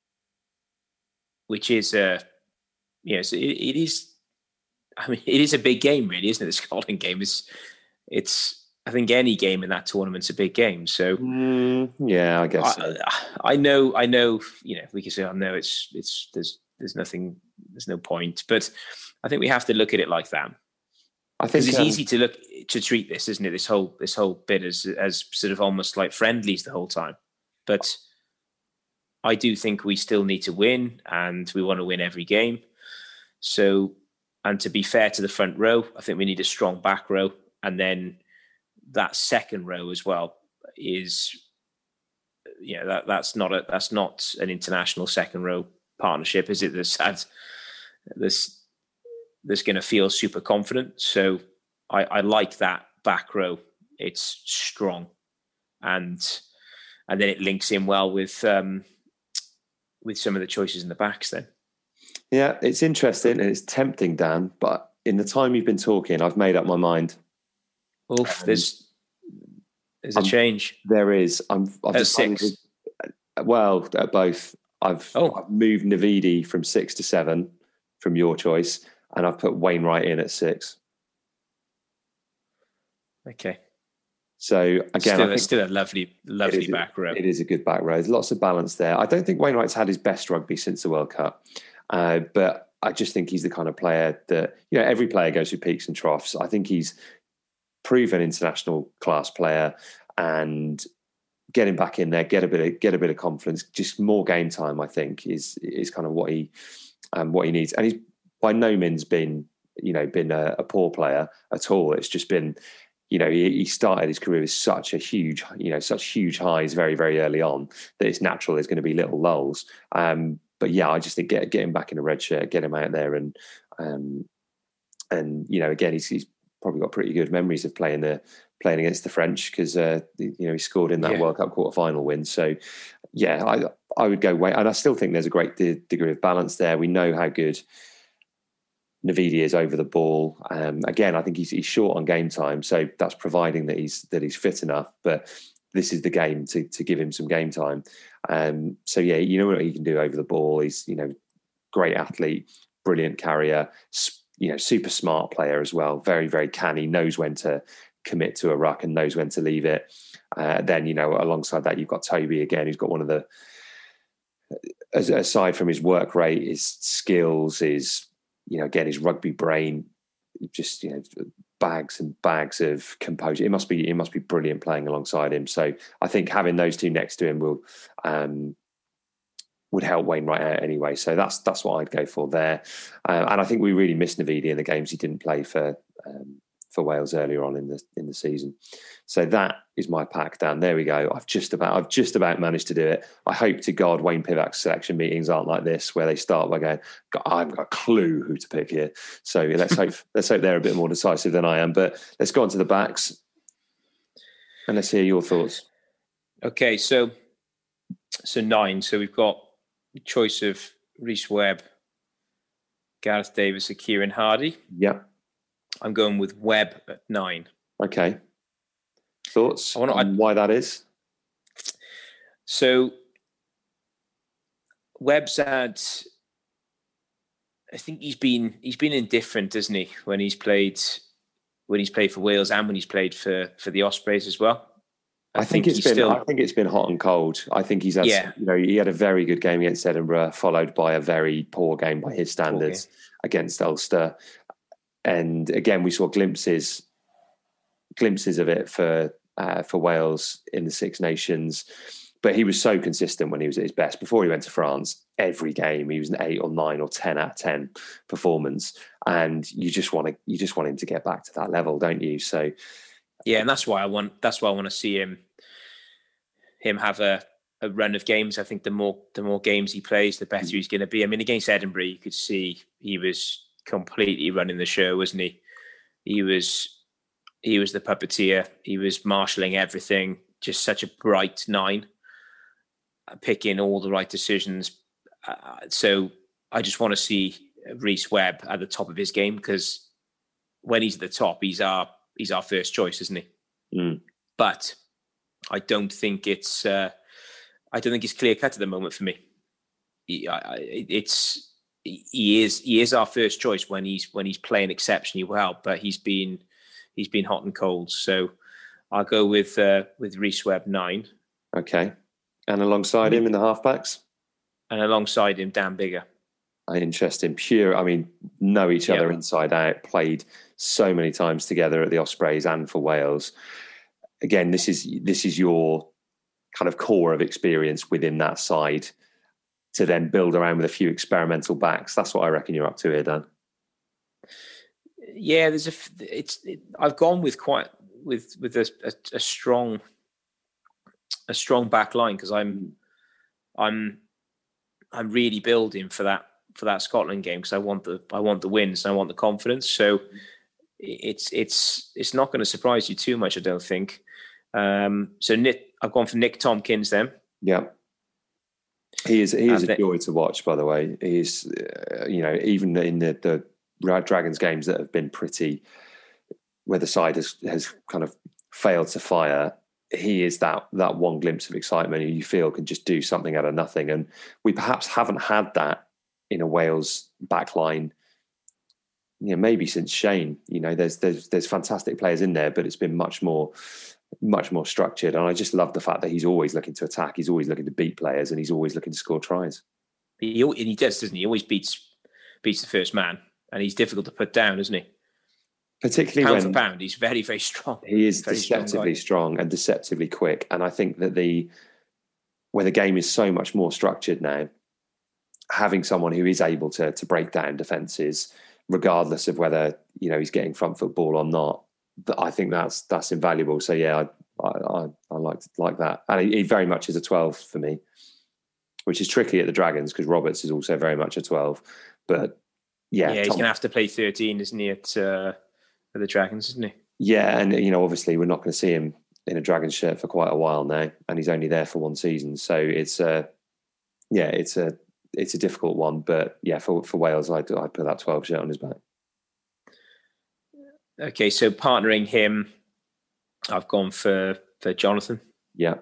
which is it is. I mean, it is a big game, really, isn't it? The Scotland game it's. I think any game in that tournament's a big game. So yeah, I guess I know. We can say, "Oh no, there's nothing, there's no point." But I think we have to look at it like that. I think it's easy to treat this, isn't it? This whole bit as sort of almost like friendlies the whole time. But I do think we still need to win, and we want to win every game. So, and to be fair to the front row, I think we need a strong back row, and then that second row as well is, that's not an international second row partnership, is it? That's going to feel super confident. So I like that back row. It's strong, and then it links in well with some of the choices in the backs. Then, yeah, it's interesting and it's tempting, Dan. But in the time you've been talking, I've made up my mind. There's a change. There is. I've at 6. Well, at both. I've moved Navidi from 6 to 7 from your choice, and I've put Wainwright in at 6. Okay. So again, it's still a lovely back row. It is a good back row. There's lots of balance there. I don't think Wainwright's had his best rugby since the World Cup, but I just think he's the kind of player that every player goes through peaks and troughs. I think he's proven international class player, and getting back in there, get a bit of confidence, just more game time, I think is kind of what he needs. And he's by no means been a poor player at all. It's just been, he started his career with such huge highs very, very early on that it's natural there's going to be little lulls. But yeah, I just think get him back in a red shirt, get him out there, and again, he's probably got pretty good memories of playing against the French, because he scored in that World Cup quarter-final win. So yeah, I would go Wayne, and I still think there's a great degree of balance there. We know how good Navidi is over the ball. Again, I think he's short on game time, so that's providing that he's fit enough. But this is the game to give him some game time. So yeah, you know what he can do over the ball. He's great athlete, brilliant carrier. Super smart player as well. Very, very canny, knows when to commit to a ruck and knows when to leave it. Then, alongside that, you've got Toby again, who's got one of the, aside from his work rate, his skills, his, again, his rugby brain, just, bags and bags of composure. It must be brilliant playing alongside him. So I think having those two next to him would help Wainwright out anyway. So that's what I'd go for there. And I think we really missed Navidi in the games he didn't play for Wales earlier on in the season. So that is my pack, Dan. There we go. I've just about managed to do it. I hope to God Wayne Pivac's selection meetings aren't like this, where they start by going, I haven't got a clue who to pick here. So let's hope they're a bit more decisive than I am. But let's go on to the backs and let's hear your thoughts. Okay, so 9. So we've got choice of Rhys Webb, Gareth Davis, and Kieran Hardy. Yeah. I'm going with Webb at 9. Okay. Thoughts on why that is? So Webb's had, I think he's been indifferent, hasn't he, when he's played for Wales and when he's played for the Ospreys as well. I think it's been hot and cold. I think he's had, he had a very good game against Edinburgh, followed by a very poor game by his standards against Ulster. And again, we saw glimpses of it for Wales in the Six Nations. But he was so consistent when he was at his best. Before he went to France, every game he was an 8 or 9 or 10 out of 10 performance, and you just want him to get back to that level, don't you? So yeah, and that's why I want to see him have a run of games. I think the more games he plays, the better he's going to be. I mean, against Edinburgh, you could see he was completely running the show, wasn't he? He was the puppeteer. He was marshalling everything. Just such a bright 9. Picking all the right decisions. So I just want to see Rhys Webb at the top of his game, because when he's at the top, he's our first choice, isn't he? Mm. But I don't think it's clear cut at the moment for me. He is our first choice when he's playing exceptionally well, but he's been hot and cold. So I'll go with Rhys Webb 9. Okay. And alongside him in the halfbacks? And alongside him, Dan Biggar. Interesting. Know each other inside out, played so many times together at the Ospreys and for Wales. Again, this is your kind of core of experience within that side to then build around with a few experimental backs. That's what I reckon you're up to here, Dan. Yeah, I've gone with a strong back line, because I'm really building for that Scotland game, because I want the wins and I want the confidence. So it's not going to surprise you too much, I don't think. So I've gone for Nick Tompkins then. Yeah, he is a joy to watch. By the way, he is even in the Dragons games that have been pretty, where the side has kind of failed to fire. He is that one glimpse of excitement you feel can just do something out of nothing. And we perhaps haven't had that in a Wales backline, maybe since Shane. There's fantastic players in there, but it's been much more structured. And I just love the fact that he's always looking to attack. He's always looking to beat players, and he's always looking to score tries. He does, doesn't he? He always beats the first man, and he's difficult to put down, isn't he? Particularly pound for pound, he's very, very strong. He is deceptively strong and deceptively quick. And I think that where the game is so much more structured now, having someone who is able to break down defences, regardless of whether he's getting front foot ball or not, I think that's invaluable. So yeah, I like that, and he very much is a 12 for me, which is tricky at the Dragons because Roberts is also very much a 12. But yeah, he's going to have to play 13, isn't he? For the Dragons, isn't he? Yeah, and obviously we're not going to see him in a Dragons shirt for quite a while now, and he's only there for one season, so it's a difficult one. But yeah, for Wales, I'd put that 12 shirt on his back. Okay, so partnering him, I've gone for Jonathan. Yeah,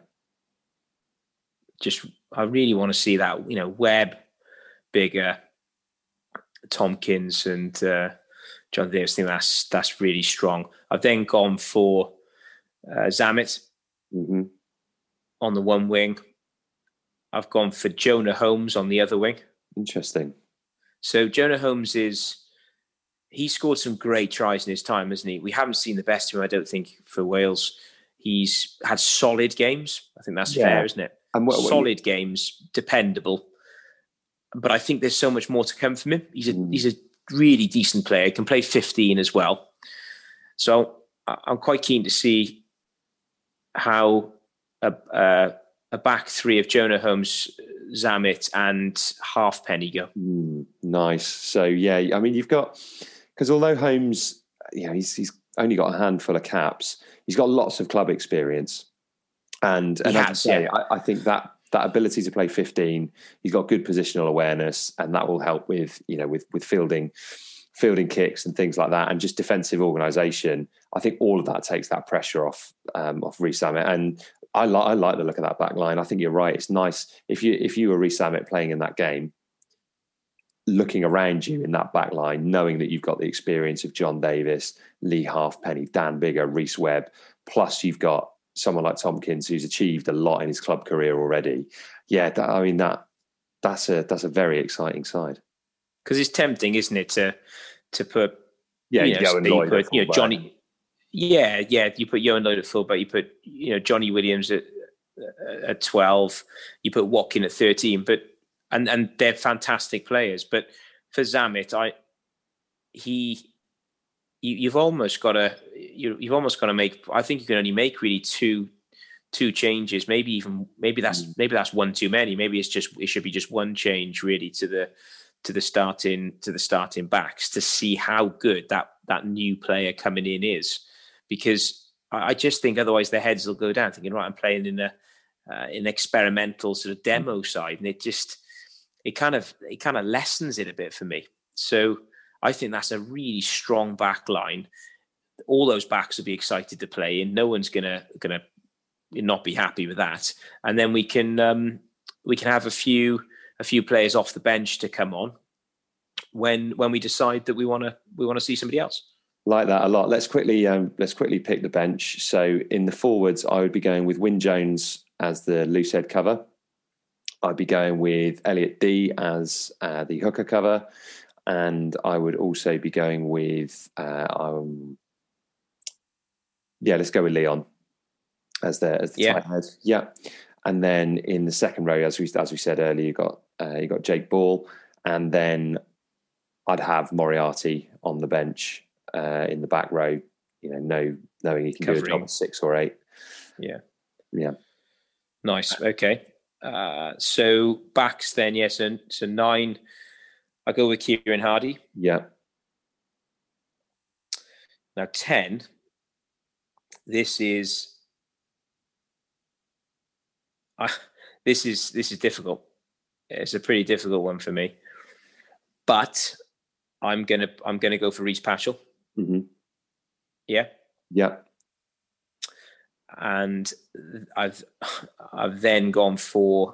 I really want to see that. Webb, Biggar, Tompkins, and John Davis. I think that's really strong. I've then gone for Zammit on the one wing. I've gone for Jonah Holmes on the other wing. Interesting. So Jonah Holmes he scored some great tries in his time, hasn't he? We haven't seen the best of him, I don't think, for Wales. He's had solid games. I think that's fair, isn't it? And solid games, dependable. But I think there's so much more to come from him. He's a really decent player. He can play 15 as well. So I'm quite keen to see how a back three of Jonah Holmes, Zammit, and Halfpenny go. Nice. So yeah, I mean, you've got, because although Holmes, he's only got a handful of caps, he's got lots of club experience, and I think that ability to play 15, he's got good positional awareness, and that will help with with fielding kicks and things like that, and just defensive organisation. I think all of that takes that pressure off Rhys Zammit, and I like the look of that back line. I think you're right. It's nice if you were Rhys Zammit playing in that game, looking around you in that back line, knowing that you've got the experience of John Davis, Lee Halfpenny, Dan Biggar, Rhys Webb, plus you've got someone like Tompkins who's achieved a lot in his club career already. Yeah, that's a very exciting side. Because it's tempting, isn't it, to put Yeah, Johan Lloyd put Johnny. Yeah, you put Johan Lloyd at fullback. You put Johnny Williams at 12. You put Watkin at 13. But and they're fantastic players. But for Zammit, you've almost got to make. I think you can only make really two changes. Maybe that's one too many. Maybe it should be just one change really to the starting backs to see how good that new player coming in is, because I just think otherwise their heads will go down thinking, right, I'm playing in an experimental sort of demo side, and it kind of lessens it a bit for me. So I think that's a really strong back line. All those backs will be excited to play, and no one's gonna not be happy with that. And then we can have a few players off the bench to come on when we decide that we want to see somebody else. Like that a lot. Let's quickly pick the bench. So in the forwards, I would be going with Wyn Jones as the loose head cover. I'd be going with Elliot Dee as the hooker cover, and I would also be going with let's go with Leon as the tight head. Yeah. And then in the second row, as we said earlier, you got Jake Ball, and then I'd have Moriarty on the bench in the back row. Knowing he can do a job at 6 or 8. Yeah. Nice. Okay. So backs then, yes. So 9. I go with Kieran Hardy. Yeah. Now 10. This is difficult. It's a pretty difficult one for me, but I'm gonna go for Reece Patchell. Mm-hmm. Yeah. And I've then gone for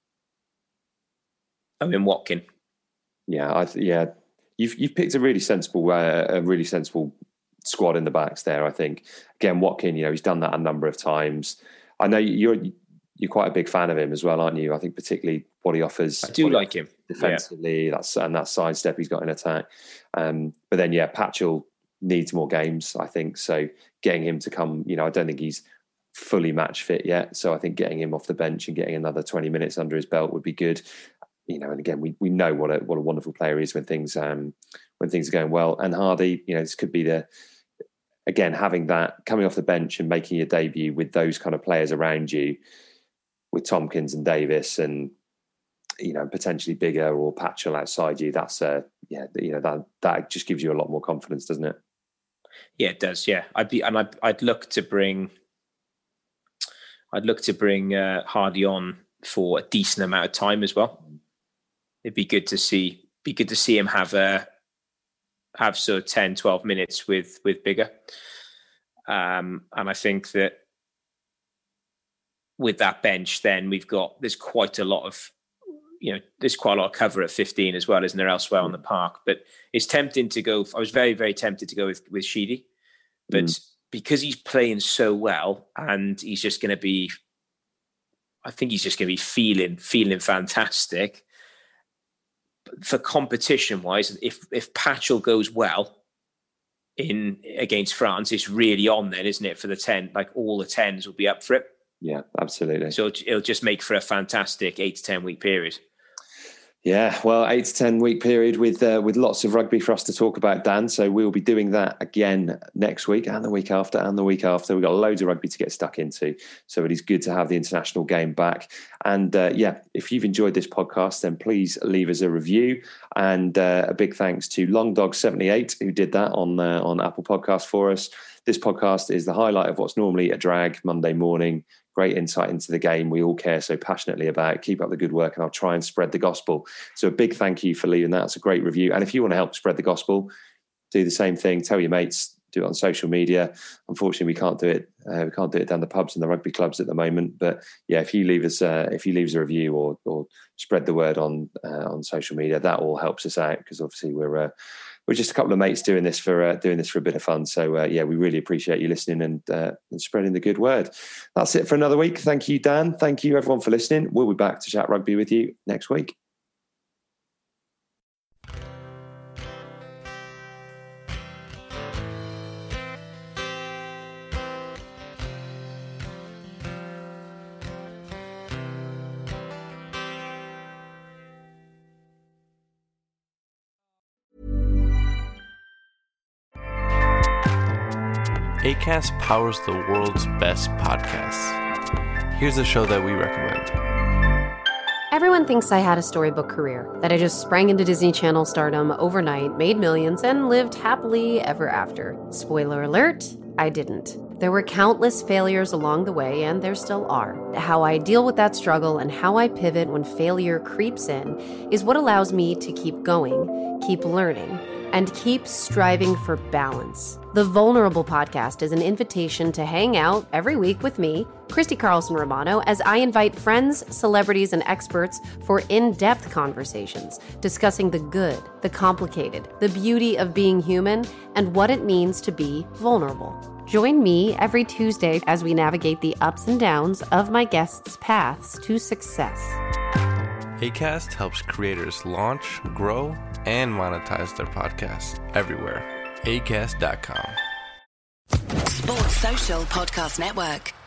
Owen Watkin. Yeah, You've picked a really sensible squad in the backs there. I think again, Watkin, he's done that a number of times. I know you're quite a big fan of him as well, aren't you? I think particularly what he offers. I do like him defensively. Yeah. That sidestep he's got in attack. But then Patchell needs more games, I think. So getting him to come, I don't think he's fully match fit yet. So I think getting him off the bench and getting another 20 minutes under his belt would be good. And again, we know what a wonderful player he is when things are going well. And Hardy, this could be having that coming off the bench and making your debut with those kind of players around you, with Tompkins and Davis and potentially Bigger or Patchell outside you. That's that just gives you a lot more confidence, doesn't it? Yeah, it does. Yeah, I'd look to bring Hardy on for a decent amount of time as well. It'd be good to see him have sort of 10, 12 minutes with Bigger. And I think that with that bench, then there's quite a lot of cover at 15 as well, isn't there, elsewhere on the park? But it's tempting to go. I was very, very tempted to go with Sheedy, but because he's playing so well and he's just going to be, I think he's just going to be feeling fantastic. For competition wise, if Patchell goes well against France, it's really on then, isn't it? For the 10, like all the 10s will be up for it. Yeah, absolutely. So it'll just make for a fantastic 8 to 10 week period. Yeah, well, 8 to 10 week period with lots of rugby for us to talk about, Dan. So we'll be doing that again next week and the week after and the week after. We've got loads of rugby to get stuck into. So it is good to have the international game back. And if you've enjoyed this podcast, then please leave us a review. And a big thanks to LongDog78 who did that on Apple Podcasts for us. This podcast is the highlight of what's normally a drag Monday morning. Great insight into the game we all care so passionately about. Keep up the good work and I'll try and spread the gospel. So a big thank you for leaving that. It's a great review. And if you want to help spread the gospel, do the same thing. Tell your mates, do it on social media. Unfortunately, we can't do it. We can't do it down the pubs and the rugby clubs at the moment. But yeah, if you leave us a review or spread the word on social media, that all helps us out because obviously we're just a couple of mates doing this for a bit of fun. So we really appreciate you listening and spreading the good word. That's it for another week. Thank you, Dan. Thank you, everyone, for listening. We'll be back to chat rugby with you next week. Acast powers the world's best podcasts. Here's a show that we recommend. Everyone thinks I had a storybook career, that I just sprang into Disney Channel stardom overnight, made millions, and lived happily ever after. Spoiler alert, I didn't. There were countless failures along the way, and there still are. How I deal with that struggle and how I pivot when failure creeps in is what allows me to keep going, keep learning, and keep striving for balance. The Vulnerable Podcast is an invitation to hang out every week with me, Christy Carlson Romano, as I invite friends, celebrities, and experts for in-depth conversations discussing the good, the complicated, the beauty of being human, and what it means to be vulnerable. Join me every Tuesday as we navigate the ups and downs of my guests' paths to success. Acast helps creators launch, grow, and monetize their podcasts everywhere. Acast.com. Sports Social Podcast Network.